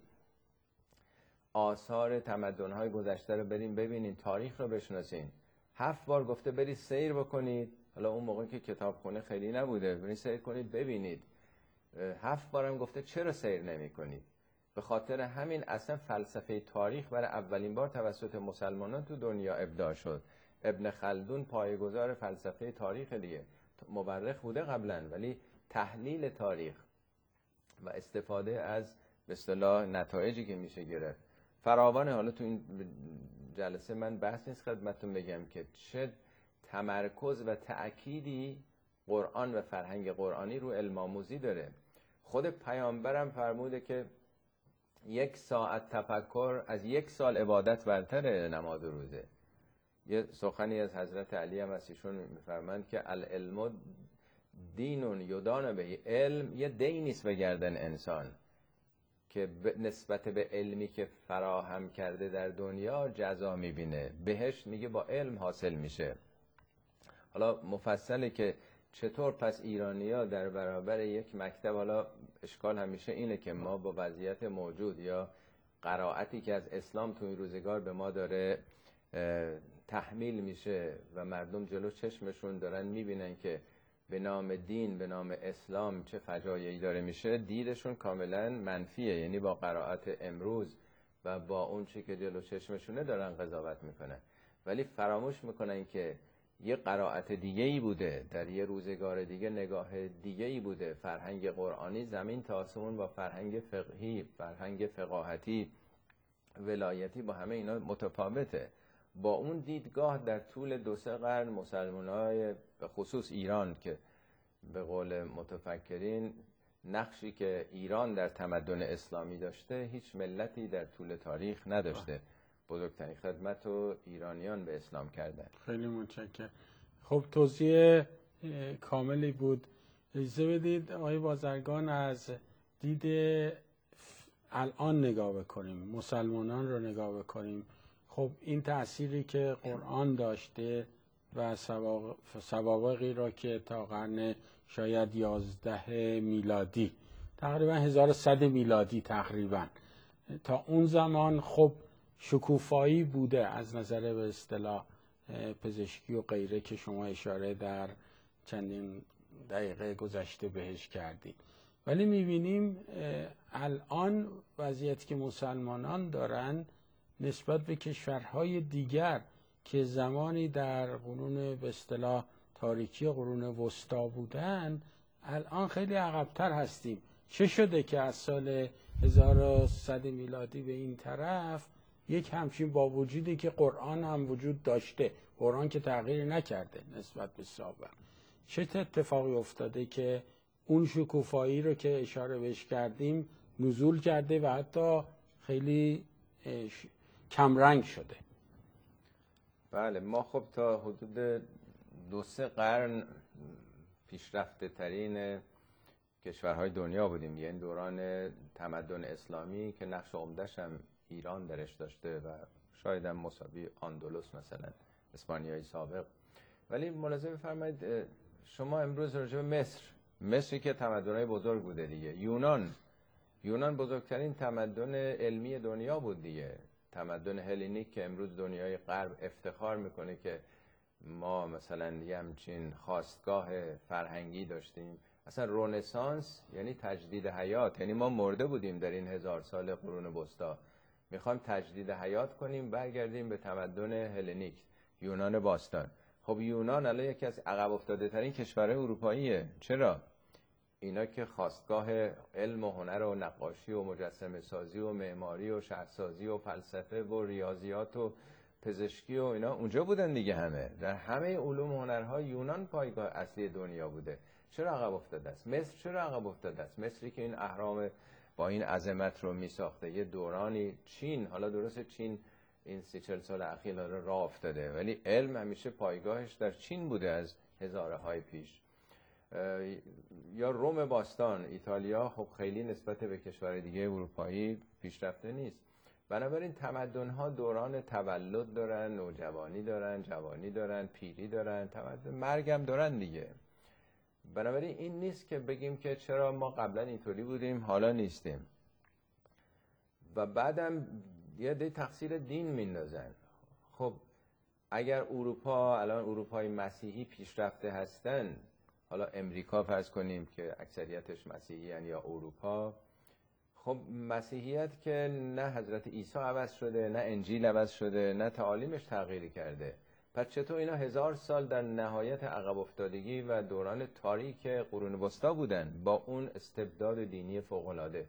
آثار تمدن‌های گذشته رو، برین ببینید، تاریخ رو بشناسین. 7 بار گفته برید سیر بکنید. حالا اون موقع که کتابخونه خیلی نبوده، برید سیر کنید ببینید. 7 بارم گفته چرا سیر نمی کنید؟ به خاطر همین اصلا فلسفه تاریخ برای اولین بار توسط مسلمانان تو دنیا ابداع شد. ابن خلدون پایه‌گذار فلسفه تاریخ دیگه. مورخ بوده قبلا، ولی تحلیل تاریخ و استفاده از به اصطلاح نتایجی که میشه گرفت فراوانه. حالا تو این جلسه من بحث نیست خدمتتون بگم که چه تمرکز و تأکیدی قرآن و فرهنگ قرآنی رو علم آموزی داره. خود پیامبرم فرموده که 1 ساعت تفکر از 1 سال عبادت برتره نماز و روزه. یه سخنی از حضرت علی هم از ایشون میفرمایند که العلم دینون یدان به، علم یه دینیست به گردن انسان که نسبت به علمی که فراهم کرده در دنیا جزا میبینه، بهشت میگه با علم حاصل میشه. حالا مفصله که چطور پس ایرانی‌ها در برابر یک مکتب، حالا اشکال همیشه اینه که ما با وضعیت موجود یا قرائتی که از اسلام تو این روزگار به ما داره تحمیل میشه و مردم جلو چشمشون دارن میبینن که به نام دین، به نام اسلام چه فجایعی داره میشه، دیدشون کاملا منفیه. یعنی با قرائت امروز و با اون چی که جلو چشمشونه دارن قضاوت میکنن، ولی فراموش میکنن که یه قرائت دیگه‌ای بوده در یه روزگار دیگه، نگاه دیگه‌ای بوده. فرهنگ قرآنی زمین تا آسمون با فرهنگ فقهی، فرهنگ فقاهتی، ولایتی با همه اینا متفاوته. با اون دیدگاه در طول 2-3 قرن مسلمان‌های به خصوص ایران که به قول متفکرین نقشی که ایران در تمدن اسلامی داشته هیچ ملتی در طول تاریخ نداشته، بزرگترین خدمت رو ایرانیان به اسلام کردن. خیلی متشکرم. خب توضیح کاملی بود. اجازه بدید آقای بازرگان از دید الان نگاه بکنیم، مسلمانان رو نگاه بکنیم. خب این تأثیری که قرآن داشته و سوابقی را که تا قرن شاید 11 میلادی، تقریبا 1100 میلادی تقریبا تا اون زمان خب شکوفایی بوده از نظر به اصطلاح پزشکی و غیره که شما اشاره در چندین دقیقه گذشته بهش کردید. ولی میبینیم الان وضعیتی که مسلمانان دارن نسبت به کشورهای دیگر که زمانی در قرون به اصطلاح تاریکی قرون وسطا بودن، الان خیلی عقب‌تر هستیم. چه شده که از سال 1100 میلادی به این طرف یک همچین با وجودی که قرآن هم وجود داشته، قرآن که تغییر نکرده نسبت به سابق، چه اتفاقی افتاده که اون شکوفایی رو که اشاره بهش کردیم نزول کرده و حتی خیلی کمرنگ شده؟ بله، ما خب تا حدود 2-3 قرن پیشرفته ترین کشورهای دنیا بودیم. یعنی دوران تمدن اسلامی که نقش عمده‌ش هم ایران درش داشته و شاید هم مساوی اندلس مثلا اسپانیای سابق. ولی ملاحظه بفرمایید شما امروز راجع به مصری که تمدن‌های بزرگ بوده دیگه، یونان بزرگترین تمدن علمی دنیا بود دیگه، تمدن هلنیک که امروز دنیای غرب افتخار میکنه که ما مثلا یه همچین خاستگاه فرهنگی داشتیم. اصلا رنسانس یعنی تجدید حیات، یعنی ما مرده بودیم در این 1000 سال قرون وسطا، میخوایم تجدید حیات کنیم، برگردیم به تمدن هلنیک، یونان باستان. خب یونان الان یکی از عقب افتاده ترین کشورهای اروپاییه. چرا؟ اینا که خاستگاه علم و هنر و نقاشی و مجسمه سازی و معماری و شهرسازی و فلسفه و ریاضیات و پزشکی و اینا اونجا بودن دیگه. همه در همه علوم و هنرها یونان پایگاه اصلی دنیا بوده. چرا عقب افتاده است؟ مصر چرا عقب افتاده است؟ مصری که این اهرام با این عظمت رو میساخته، یه دورانی چین، حالا درست چین این 30-40 سال اخیر راه افتاده، ولی علم همیشه پایگاهش در چین بوده از هزارهای پیش. یا روم باستان، ایتالیا خب خیلی نسبت به کشور دیگه اروپایی پیشرفته نیست. بنابراین تمدن‌ها دوران تولد دارن، نوجوانی دارن، جوانی دارن، پیری دارن، تمدن مرگم دارن دیگه. بنابراین این نیست که بگیم که چرا ما قبلا اینطوری بودیم حالا نیستیم. و بعدم یه دی تقصیر دین میندازن. خب اگر اروپا الان اروپای مسیحی پیشرفته هستن، حالا امریکا فرض کنیم که اکثریتش مسیحی هن یا اروپا، خب مسیحیت که نه حضرت عیسی عوض شده، نه انجیل عوض شده، نه تعالیمش تغییری کرده، پس چطور اینا 1000 سال در نهایت عقب افتادگی و دوران تاریک قرون وسطا بودن با اون استبداد دینی فوق‌العاده؟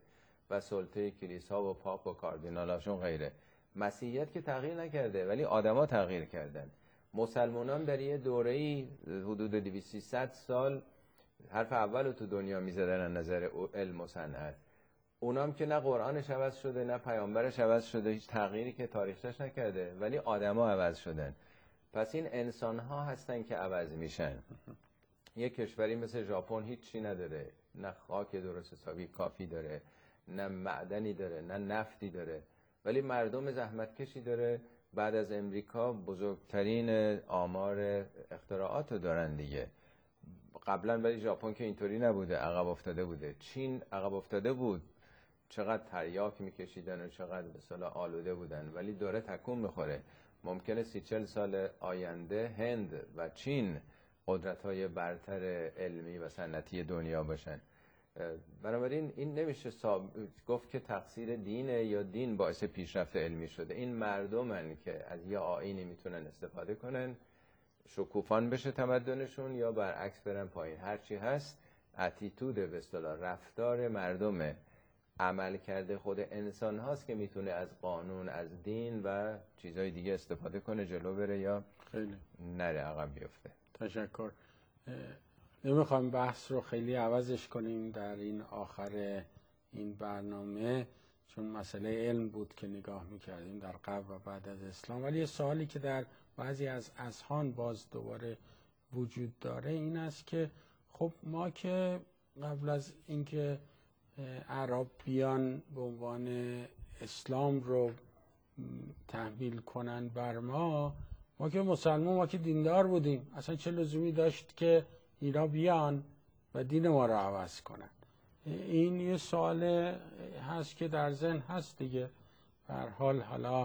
و سلطه کلیسا و پاپ و کاردینالاشون غیره. مسیحیت که تغییر نکرده ولی آدما تغییر کردن. مسلمانان در یه دوره‌ای حدود 200 سال حرف اول رو تو دنیا میزدن از نظر علم و صنعت. اونام که نه قرآنش عوض شده نه پیامبرش عوض شده، هیچ تغییری که تاریخش نکرده، ولی آدما عوض شدن. پس این انسان‌ها هستن که عوض میشن. یه کشوری مثل ژاپن هیچی نداره، نه خاک درست حسابی کافی داره، نه معدنی داره، نه نفتی داره، ولی مردم زحمتکشی داره. بعد از امریکا بزرگترین آمار اختراعات رو دارن دیگه. قبلا ولی ژاپن که اینطوری نبوده، عقب افتاده بوده. چین عقب افتاده بود، چقدر تریاک میکشیدن و چقدر به اصطلاح آلوده بودن، ولی داره تکون میخوره. ممکنه 30-40 سال آینده هند و چین قدرت‌های برتر علمی و صنعتی دنیا باشن. بنابراین این نمیشه گفت که تقصیر دینه یا دین باعث پیشرفت علمی شده. این مردمن که از یه آیینی میتونن استفاده کنن، شکوفان بشه تمدنشون، یا برعکس برن پایین. هرچی هست اتیتود به اصطلاح رفتار مردمه، عمل کرده خود انسان هاست که میتونه از قانون، از دین و چیزهای دیگه استفاده کنه، جلو بره یا خیلی نره عقب بیفته. تشکر. نمیخوام بحث رو خیلی عوضش کنیم در این آخر این برنامه، چون مسئله علم بود که نگاه میکردیم در قبل و بعد از اسلام، ولی یه سوالی که در بعضی از اذهان باز دوباره وجود داره این است که خب ما که قبل از اینکه عرب بیان به عنوان اسلام رو تحمیل کنن بر ما که مسلمان، ما که دیندار بودیم، اصلا چه لزومی داشت که اینا بیان و دین ما رو عوض کنن؟ این یه سوال هست که در ذهن هست دیگه. به هر حال حالا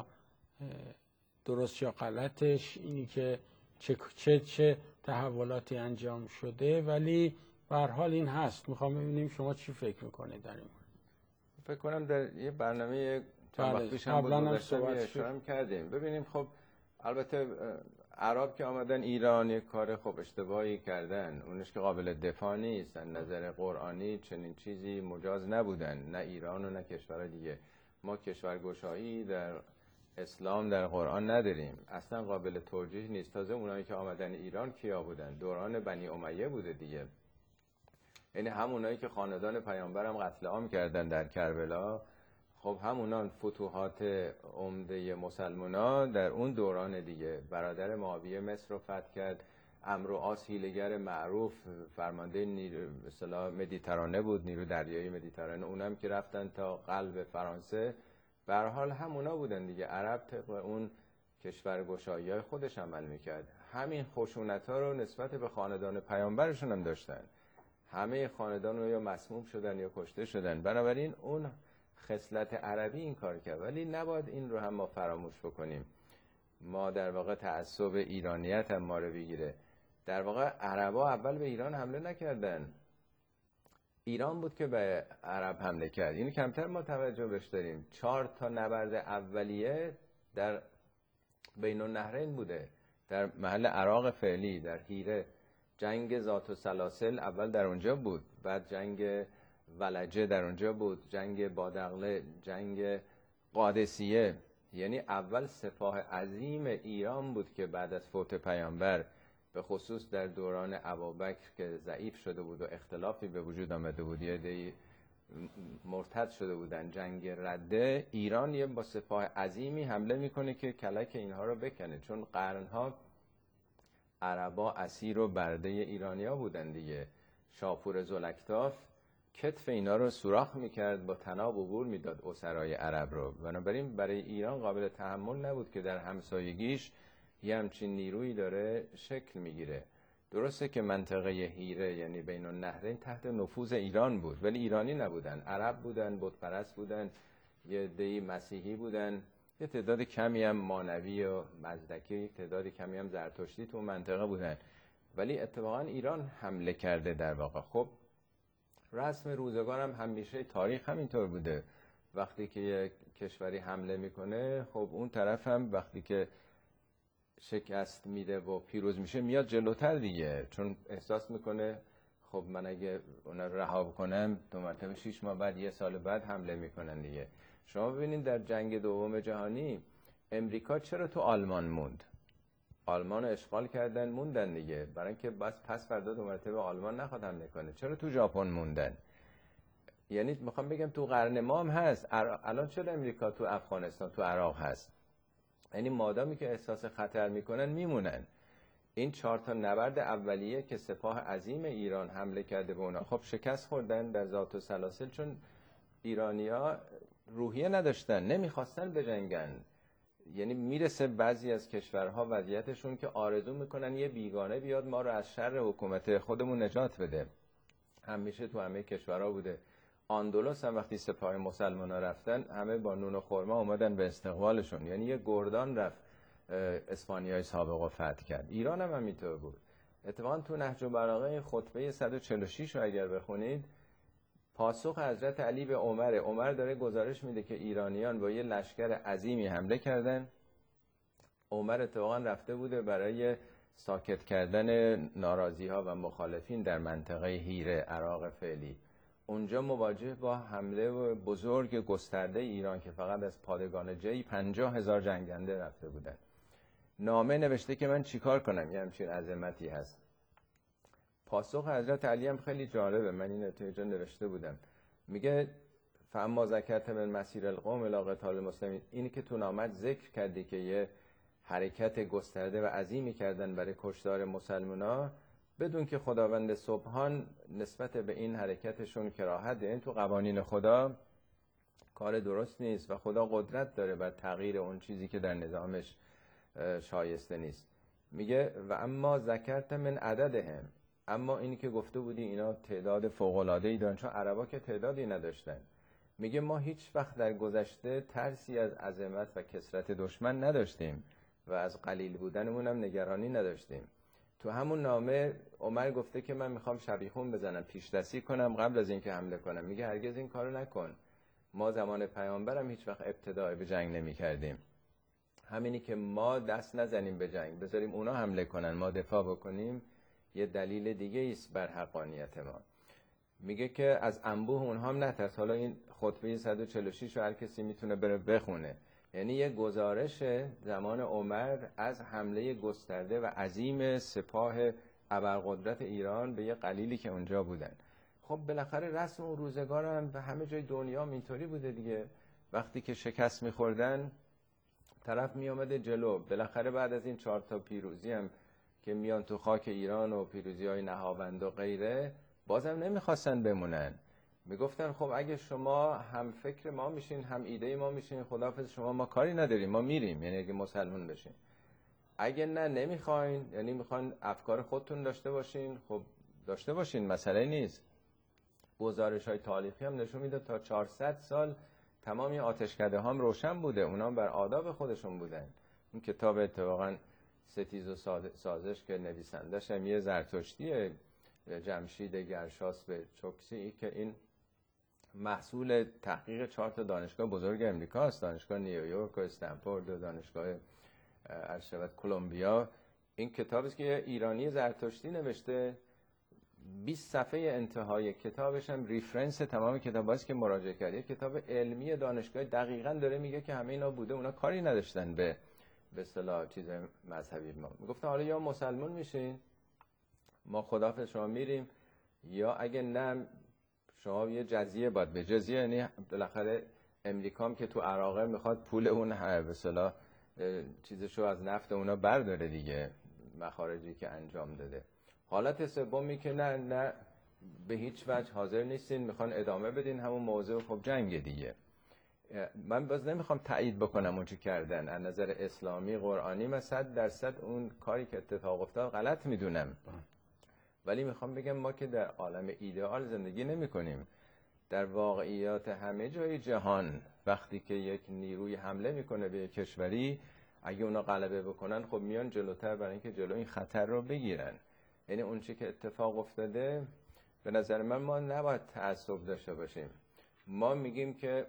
درست یا غلطش اینی که چه تحولاتی انجام شده، ولی به هر حال این هست. میخوام ببینیم شما چی فکر میکنید در این مورد. فکر کنم در یه برنامه چند وقت پیش هم اشاره کردیم. ببینیم خب البته عرب که آمدن ایران یک کار خب اشتباهی کردن، اونش که قابل دفاع نیست. از نظر قرآنی چنین چیزی مجاز نبودن، نه ایران و نه کشور دیگه. ما کشورگشایی در اسلام در قرآن نداریم، اصلا قابل توجیه نیست. تازه اونایی که آمدن ایران کیا بودن؟ دوران بنی امیه بوده دیگه، یعنی همونایی که خاندان پیامبرم قتل عام کردن در کربلا. خب همونان فتوحات عمده مسلمانا در اون دوران دیگه. برادر معاویه مصر رو فتح کرد، عمرو عاص هیله‌گر معروف فرمانده نیرو اصطلاح مدیترانه بود، نیرو دریایی مدیترانه، اونم که رفتن تا قلب فرانسه. به هر حال همونا بودن دیگه. عرب طبق اون کشورگشایی‌های خودش عمل میکرد. همین خشونت‌ها رو نسبت به خاندان پیامبرشون هم داشتن. همه خاندان رو یا مسموم شدن یا کشته شدن. بنابراین اون خصلت عربی این کار کرد، ولی نباید این رو هم ما فراموش بکنیم. ما در واقع تعصب ایرانیت هم ما رو بگیره. در واقع عربا اول به ایران حمله نکردن، ایران بود که به عرب حمله کرد. اینو کمتر ما توجه بهش داریم. 4 تا نبرد اولیه در بین النهرین بوده، در محل عراق فعلی، در حیره. جنگ ذات السلاسل اول در اونجا بود، بعد جنگ ولجه در اونجا بود، جنگ بادغله، جنگ قادسیه. یعنی اول سپاه عظیم ایران بود که بعد از فوت پیامبر، به خصوص در دوران ابوبکر که ضعیف شده بود و اختلافی به وجود آمده بود، یه عده‌ای مرتد شده بودن، جنگ رده، ایران یه با سپاه عظیمی حمله میکنه که کلک اینها رو بکنه. چون قرنها عربا اسیر و برده ایرانیا بودن دیگه. شاپور زلکتاف کتف اینا رو سوراخ میکرد، با طناب عبور میداد اسرای عرب رو. بنابراین برای ایران قابل تحمل نبود که در همسایگیش یه همچین نیرویی داره شکل میگیره. درسته که منطقه حیره یعنی بین النهرین تحت نفوذ ایران بود، ولی ایرانی نبودن، عرب بودن، بت پرست بودن، یه عده‌ای مسیحی بودن، یه تعداد کمی هم مانوی و مزدکی، یه تعداد کمی هم زرتشتی تو منطقه بودن. ولی اتفاقا ایران حمله کرده در واقع. خب رسم روزگار هم همیشه تاریخ همینطور بوده. وقتی که یک کشوری حمله میکنه، خب اون طرف هم وقتی که شکست میده و پیروز میشه میاد جلوتر دیگه، چون احساس میکنه خب من اگه اونا رو رها کنم 2 مرتبه 6 ماه بعد 1 سال بعد حمله میکنن دیگه. شما ببینید در جنگ دوم جهانی امریکا چرا تو آلمان موند؟ آلمان رو اشغال کردن موندن دیگه، برای اینکه بس پس فردا 2 مرتبه آلمان نخواد حمله کنه. چرا تو ژاپن موندن؟ یعنی میخوام بگم تو قرن ما هم هست. الان چرا امریکا تو افغانستان تو عراق هست؟ یعنی مادامی که احساس خطر میکنن میمونن. این 4 تا نبرد اولیه که سپاه عظیم ایران حمله کرده به اونا، خب شکست خوردن در ذات و سلاسل، چون ایرانیا روحیه نداشتن، نمیخواستن بجنگن. یعنی میرسه بعضی از کشورها وضعیتشون که آرزو میکنن یه بیگانه بیاد ما رو از شر حکومت خودمون نجات بده. همیشه تو همه کشورها بوده. آندلس هم وقتی سپاه مسلمان‌ها رفتن همه با نون و خرما اومدن به استقبالشون، یعنی یه گردان رفت اسپانیای سابق رو فتح کرد. ایران هم همینطور بود. اتفاقا تو نهج البلاغه خطبه 146 رو اگر بخونید، پاسخ حضرت علی به عمر داره گزارش میده که ایرانیان با یه لشکر عظیمی حمله کردن. عمر اتفاقا رفته بوده برای ساکت کردن ناراضی ها و مخالفین در منطقه هیره عراق فعلی. اونجا مواجه با حمله بزرگ گسترده ایران که فقط از پادگان جی 50,000 جنگنده رفته بودن. نامه نوشته که من چیکار کنم، یه همچین عظمتی هست. پاسخ حضرت علی هم خیلی جالبه، من این نتیجه نوشته بودم. میگه فاما ذکرت من مسیر القوم الی قتال المسلمین، اینی که تو نامت ذکر کردی که یه حرکت گسترده و عظیمی کردن برای کشتار مسلمانا، بدون که خداوند سبحان نسبت به این حرکتشون کراهت، این تو قوانین خدا کار درست نیست و خدا قدرت داره بر تغییر اون چیزی که در نظامش شایسته نیست. میگه و اما ذکرت من عددهم، اما اینی که گفته بودی اینا تعداد فوق‌العاده‌ای دارن، چون عربا که تعدادی نداشتن. میگه ما هیچ وقت در گذشته ترسی از عظمت و کثرت دشمن نداشتیم و از قلیل بودنمون هم نگرانی نداشتیم. تو همون نامه عمر گفته که من میخوام شبیخون بزنم، پیش دستی کنم قبل از اینکه حمله کنم. میگه هرگز این کارو نکن. ما زمان پیامبرم هیچ وقت ابتداء به جنگ نمی‌کردیم. همینی که ما دست نزنیم به جنگ، بذاریم اونا حمله کنن ما دفاع بکنیم، یه دلیل دیگه است بر حقانیت ما. میگه که از انبوه اونها هم نترس. حالا این خطبه 146 رو هر کسی میتونه بره بخونه. یعنی یه گزارش زمان عمر از حمله گسترده و عظیم سپاه ابرقدرت ایران به یه قلیلی که اونجا بودن. خب بالاخره رسم اون روزگار هم به همه جای دنیا اینطوری بوده دیگه. وقتی که شکست میخوردن طرف میامده جلو. بالاخره بعد از این 4 تا پیروزی هم که میان تو خاک ایران و پیروزی‌های نهاوند و غیره، بازم نمیخواستن بمونن. میگفتن خب اگه شما هم فکر ما میشین هم ایده ما میشین، خداحافظ شما، ما کاری نداریم، ما میریم. یعنی اگه مسلمان بشین. اگه نه نمیخواین، یعنی میخواین افکار خودتون داشته باشین، خب داشته باشین، مسئله نیست. گزارش‌های تاریخی هم نشون میده تا 400 سال تمامی آتشکده هم روشن بوده، اونا بر آداب خودشون بودن. این کتاب اتفاقاً ستیز و سازش که نویسندش هم یه زرتشتیه، جمشید گرشاسب چوکسی، که این محصول تحقیق 4 تا دانشگاه بزرگ امریکا است، دانشگاه نیویورک و استنفورد و دانشگاه ارشد کلمبیا. این کتابی است که ایرانی زرتشتی نوشته. 20 صفحه انتهای کتابش هم ریفرنس تمام کتاباست که مراجعه کرده. کتاب علمی دانشگاه دقیقاً داره میگه که همه اینا بوده، اونا کاری نداشتن به اصطلاح چیز مذهبی. ما میگفتن حالا یا مسلمان میشین ما خداحافظ شما میریم، یا اگه نه شما یه جزیه باید به جزیه. یعنی بالاخره امریکا هم که تو عراق میخواد پول اون به اصطلاح چیزشو از نفت اونا برداره دیگه، مخارجی که انجام داده. حالت سومی که نه به هیچ وجه حاضر نیستین، میخوان ادامه بدین همون موضوع، خب جنگ دیگه. من باز نمیخوام تایید بکنم اون چی کردن از نظر اسلامی قرآنی، من 100% اون کاری که اتفاق افتاد غلط میدونم، ولی میخوام بگم ما که در عالم ایدئال زندگی نمی کنیم. در واقعیات همه جای جهان وقتی که یک نیروی حمله میکنه به یک کشوری، اگه اونا غلبه بکنن خب میان جلوتر برای اینکه جلو این خطر رو بگیرن. یعنی اون چی که اتفاق افتاده به نظر من ما نباید تعصب داشته باشیم. ما میگیم که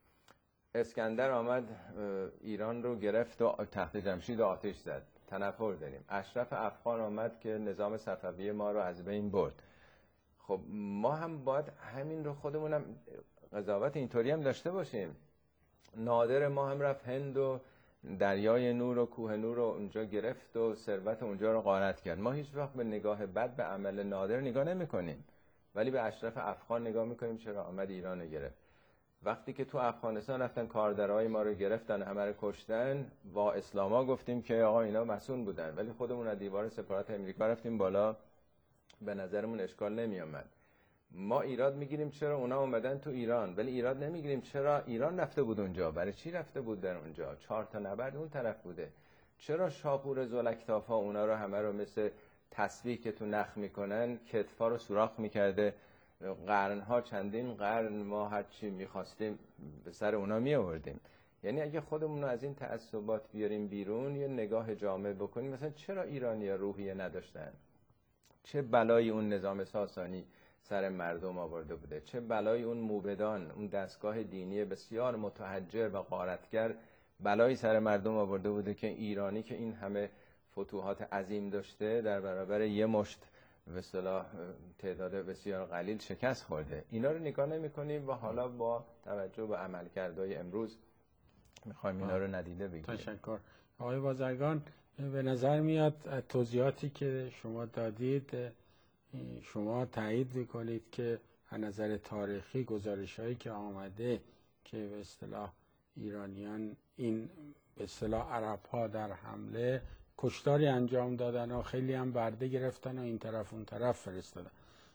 اسکندر آمد ایران رو گرفت و تخت جمشید آتش زد، تنفر داریم. اشرف افغان آمد که نظام صفوی ما رو از بین برد. خب ما هم باید همین رو خودمونم قضاوت اینطوری هم داشته باشیم. نادر ما هم رفت هند و دریای نور و کوه نور رو اونجا گرفت و ثروت اونجا رو غارت کرد. ما هیچ وقت به نگاه بد به عمل نادر نگاه نمی کنیم، ولی به اشرف افغان نگاه میکنیم چرا آمد ایران رو گرفت. وقتی که تو افغانستان رفتن کاردرهای ما رو گرفتن، همه رو کشتن، با اسلاما گفتیم که آقا اینا مسئول بودن، ولی خودمون از دیوار سفارت امریکا رفتیم بالا، به نظرمون اشکال نمی آمد. ما ایراد میگیریم چرا اونا اومدن تو ایران، ولی ایراد نمیگیریم چرا ایران رفته بود اونجا، برای چی رفته بود در اونجا، 4 تا نبرد اون طرف بوده، چرا شاپور زلکتاف ها اونا رو همه رو مثل تسبیح که تو نخ میکنن کتفا رو سوراخ میکرده، قرنها چندین قرن ما هر چی میخواستیم به سر اونا میآوردیم. یعنی اگه خودمون رو از این تعصبات بیاریم بیرون، یه نگاه جامع بکنیم، مثلا چرا ایرانی‌ها روحیه نداشتن، چه بلایی اون نظام ساسانی سر مردم آورده بوده، چه بلایی اون موبدان، اون دستگاه دینی بسیار متحجر و غارتگر بلایی سر مردم آورده بوده که ایرانی که این همه فتوحات عظیم داشته در برابر یه مشت به اصطلاح تعداد بسیار قلیل شکست خورده. اینا رو نگاه نمی‌کنیم و حالا با توجه به عملکردهای امروز می‌خوایم اینا رو ندیده بگیریم. تشکر. آقای بازرگان، به نظر میاد توضیحاتی که شما دادید، شما تایید میکنید که از نظر تاریخی گزارش‌هایی که آمده که به اصطلاح ایرانیان این به اصطلاح عرب‌ها در حمله کشتاری انجام دادن و خیلی هم برده گرفتن و این طرف اون طرف فرستادن،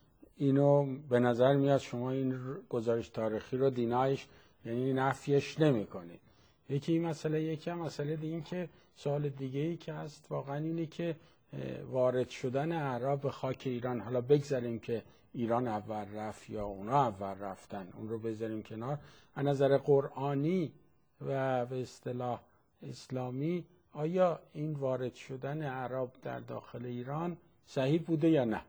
اینو به نظر میاد شما این گزارش تاریخی رو دینایش یعنی نفیش نمی‌کنید. یکی این مسئله، یکی هم مسئله دیگه، این که سوال دیگه ای که هست واقعا اینه که وارد شدن اعراب به خاک ایران، حالا بگذاریم که ایران اول رفت یا اونا اول رفتن، اون رو بذاریم کنار، از نظر قرآنی و به اصطلاح اسلامی آیا این وارد شدن اعراب در داخل ایران صحیح بوده یا نه؟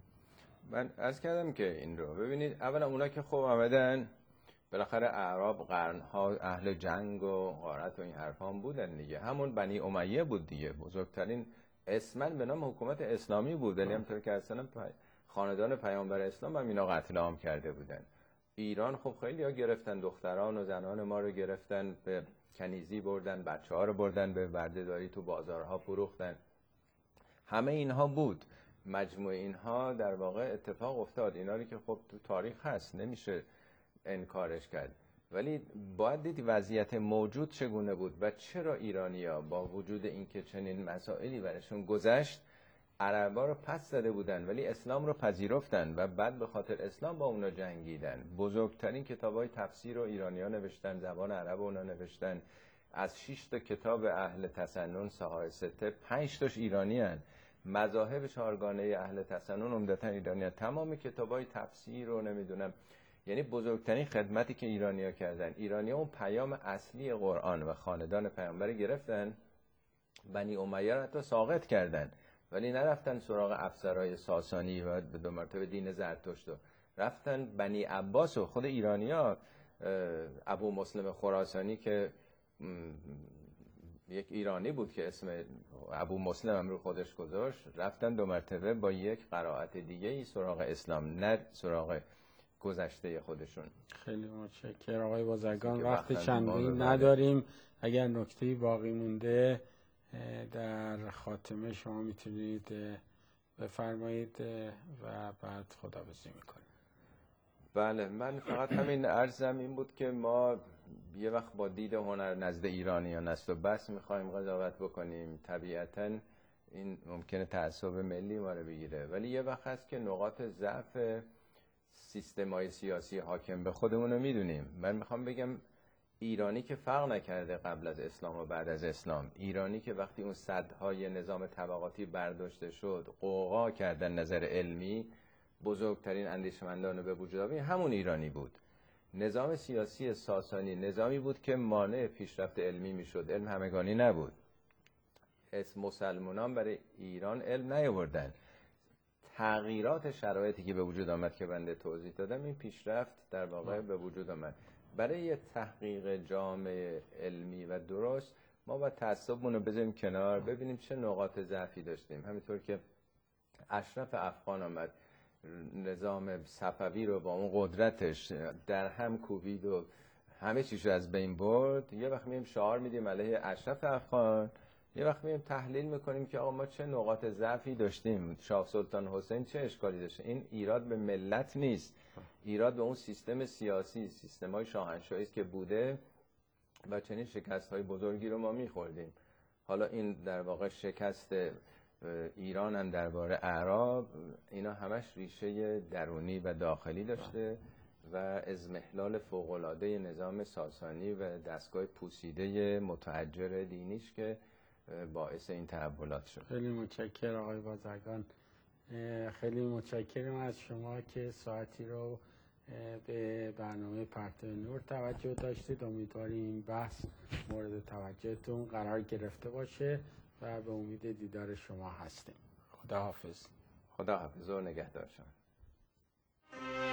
من عرض کردم که این رو ببینید، اولا اونا که خوب آمدن بالاخره اعراب قرنها اهل جنگ و غارت و این حرفا هم بودن دیگه، همون بنی امیه بود دیگه، بزرگترین اسماً به نام حکومت اسلامی بود، ولی همونطور که اصلا خاندان پیامبر اسلام هم اینا قتل عام کرده بودن. ایران خب خیلی ها گرفتن، دختران و زنان ما رو گرفتن، به کنیزی بردن، بچه ها رو بردن به بردهداری، تو بازارها فروختن، همه اینها بود. مجموع اینها در واقع اتفاق افتاد، اینا رو که خب تو تاریخ هست نمیشه انکارش کرد، ولی باید دید وضعیت موجود چگونه بود و چرا ایرانی‌ها با وجود اینکه چنین مسائلی برشون گذشت عربا رو پس زده بودن ولی اسلام رو پذیرفتن و بعد به خاطر اسلام با اونا جنگیدن. بزرگترین کتابای تفسیر رو ایرانی‌ها نوشتن، زبان عرب اونا نوشتن. از 6 تا کتاب اهل تسنن صحاح سته 5 تاش ایرانی هستند. مذاهب چهارگانه اهل تسنن عمدتاً ایرانی هستند. تمام کتابای تفسیر رو نمیدونم، یعنی بزرگترین خدمتی که ایرانی‌ها کردن، ایرانی‌ها اون پیام اصلی قرآن و خاندان پیامبر گرفتن، بنی امیه رو حتی ساقط کردن، ولی نرفتن سراغ افسرهای ساسانی و به 2 مرتبه دین زرتشت، رفتن بنی عباس و خود ایرانی‌ها. ابو مسلم خراسانی که یک ایرانی بود که اسم ابو مسلم هم رو خودش گذاشت، رفتن 2 مرتبه با یک قرائت دیگه ای سراغ اسلام، نه سراغ گذشته خودشون. خیلی متشکرم آقای بازرگان، وقت چندی نداریم، اگر نکته‌ای باقی مونده در خاتمه شما میتونید بفرمایید و بعد خداحافظی میکنیم. بله، من فقط همین عرضم این بود که ما یه وقت با دید هنر نزد ایرانیان است و بس میخوایم قضاوت بکنیم، طبیعتاً این ممکنه تعصب ملی ما رو بگیره، ولی یه وقت هست که نقاط ضعف سیستم‌های سیاسی حاکم به خودمون رو میدونیم. من میخوام بگم ایرانی که فرق نکرده قبل از اسلام و بعد از اسلام، ایرانی که وقتی اون سدهای نظام طبقاتی برداشته شد قوقا کردن نظر علمی، بزرگترین اندیشمندان رو به وجود آورد، همون ایرانی بود. نظام سیاسی ساسانی نظامی بود که مانع پیشرفت علمی میشد، علم همگانی نبود. مسلمانان برای ایران علم نیاوردن. تغییرات شرایطی که به وجود آمد که بنده توضیح دادم، این پیشرفت در واقع به وجود آمد. برای یه تحقیق جامع علمی و درست ما باید تعصبمون رو بذاریم کنار، ببینیم چه نقاط ضعفی داشتیم. همینطور که اشرف افغان آمد نظام صفوی رو با اون قدرتش در هم کوبید و همه چیز رو از بین برد، یه وقت مییم شعار میدیم علیه اشرف افغان، یه وقت مییم تحلیل میکنیم که آقا ما چه نقاط ضعفی داشتیم، شاه سلطان حسین چه اشکالی داشته. این ایراد به ملت نیست، ایراد به اون سیستم سیاسی، سیستم‌های شاهنشاهی است که بوده و چنین شکست‌های بزرگی رو ما می‌خوردیم. حالا این در واقع شکست ایران هم درباره اعراب، اینا همش ریشه درونی و داخلی داشته و اضمحلال فوق‌العاده نظام ساسانی و دستگاه پوسیده متحجر دینیش که باعث این تحولات شد. خیلی متشکرم آقای بازرگان، خیلی متشکرم از شما که ساعتی رو به برنامه پرتو نور توجه داشتید. امیدواریم این بحث مورد توجهتون قرار گرفته باشه و به امید دیدار شما هستیم. خدا حافظ. خدا حافظ و نگهدار شما.